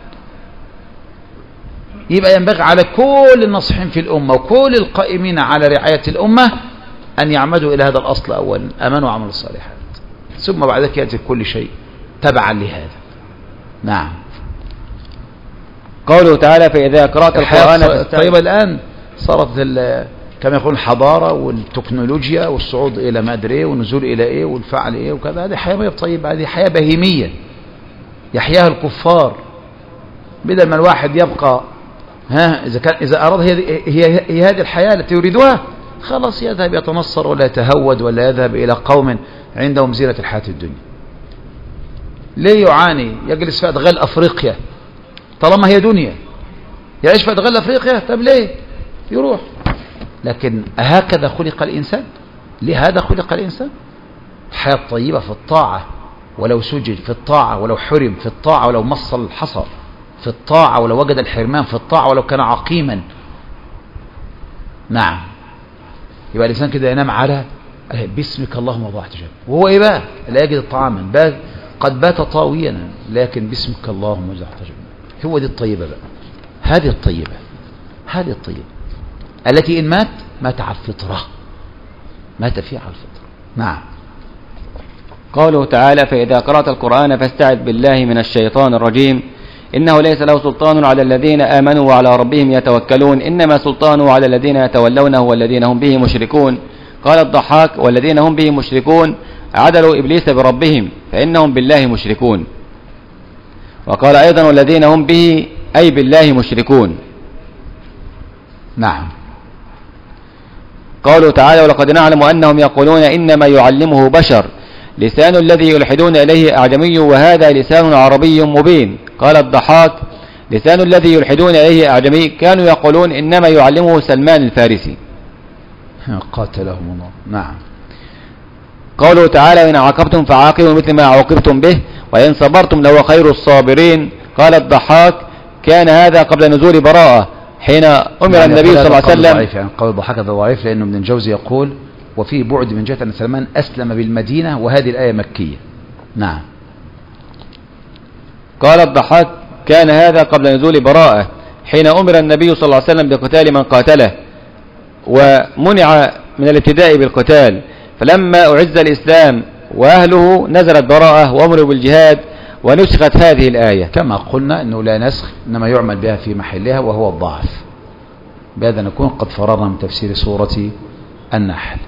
يبقى ينبغي على كل الناصحين في الأمة وكل القائمين على رعاية الأمة أن يعمدوا إلى هذا الأصل أولا، آمنوا وعملوا الصالحات، ثم بعد ذلك يأتي كل شيء تبعا لهذا. نعم. قوله تعالى فإذا قرأت القرآن الطيبة الآن صارت كما يقول الحضارة والتكنولوجيا والصعود إلى ما أدري والنزول إلى إيه والفعل إيه وكذا. هذه حياة غير طيبة، هذه حياة بهيمية يحياها الكفار، بدل ما الواحد يبقى ها إذا كان إذا أراد هي هي, هي هذه الحياة التي يريدها خلاص يذهب يتنصر ولا يتهود ولا يذهب إلى قوم عندهم زينة الحياة الدنيا. ليه يعاني؟ يجلس في أدغال أفريقيا طالما هي دنيا، يعيش في أدغال أفريقيا، طب ليه يروح؟ لكن هكذا خلق الإنسان، لهذا خلق الإنسان. الحياة الطيبة في الطاعة، ولو سجد في الطاعة، ولو حرم في الطاعة، ولو مص الحصى في الطاعة، ولو وجد الحرمان في الطاعة، ولو كان عقيما. نعم. يبقى الإنسان كده ينام على باسمك اللهم وضعت جنب، وهو إيه بقى؟ لا يجد طعاما، بات قد بات طاويا لكن باسمك اللهم وضعت جنب. هو دي الطيبة بقى، هذه الطيبة، هذه الطيبة التي إن مات مات على الفطرة، مات فيها على الفطرة. نعم. قوله تعالى فإذا قرأت القرآن فاستعذ بالله من الشيطان الرجيم إنه ليس له سلطان على الذين آمنوا وعلى ربهم يتوكلون إنما سلطانه على الذين يتولونه والذين هم به مشركون. قال الضحاك والذين هم به مشركون عدلوا إبليس بربهم فإنهم بالله مشركون. وقال أيضا والذين هم به أي بالله مشركون. نعم. قوله تعالى ولقد نعلم أنهم يقولون إنما يعلمه بشر لسان الذي يلحدون إليه أعجمي وهذا لسان عربي مبين. قال الضحاك لسان الذي يلحدون إليه أعجمي كانوا يقولون إنما يعلمه سلمان الفارسي. قاتلهم الله. نعم. قوله تعالى وإن عاقبتم فعاقبوا مثل ما عوقبتم به وإن صبرتم لهو خير الصابرين. قال الضحاك كان هذا قبل نزول براءة حين أمر يعني النبي صلى الله عليه وسلم. ضعيف، يعني قول الضحاك هذا ضعيف لأنه ابن الجوزي يقول وفيه بعد من جهة أن سلمان أسلم بالمدينة وهذه الآية مكية. نعم. قال الضحاك كان هذا قبل نزول براءة حين أمر النبي صلى الله عليه وسلم بقتال من قاتله ومنع من الابتداء بالقتال، فلما أعز الإسلام وأهله نزلت براءة وأمروا بالجهاد ونسخت هذه الآية. كما قلنا أنه لا نسخ إنما يعمل بها في محلها وهو الضعف. بهذا نكون قد فررنا من تفسير سورة النحل.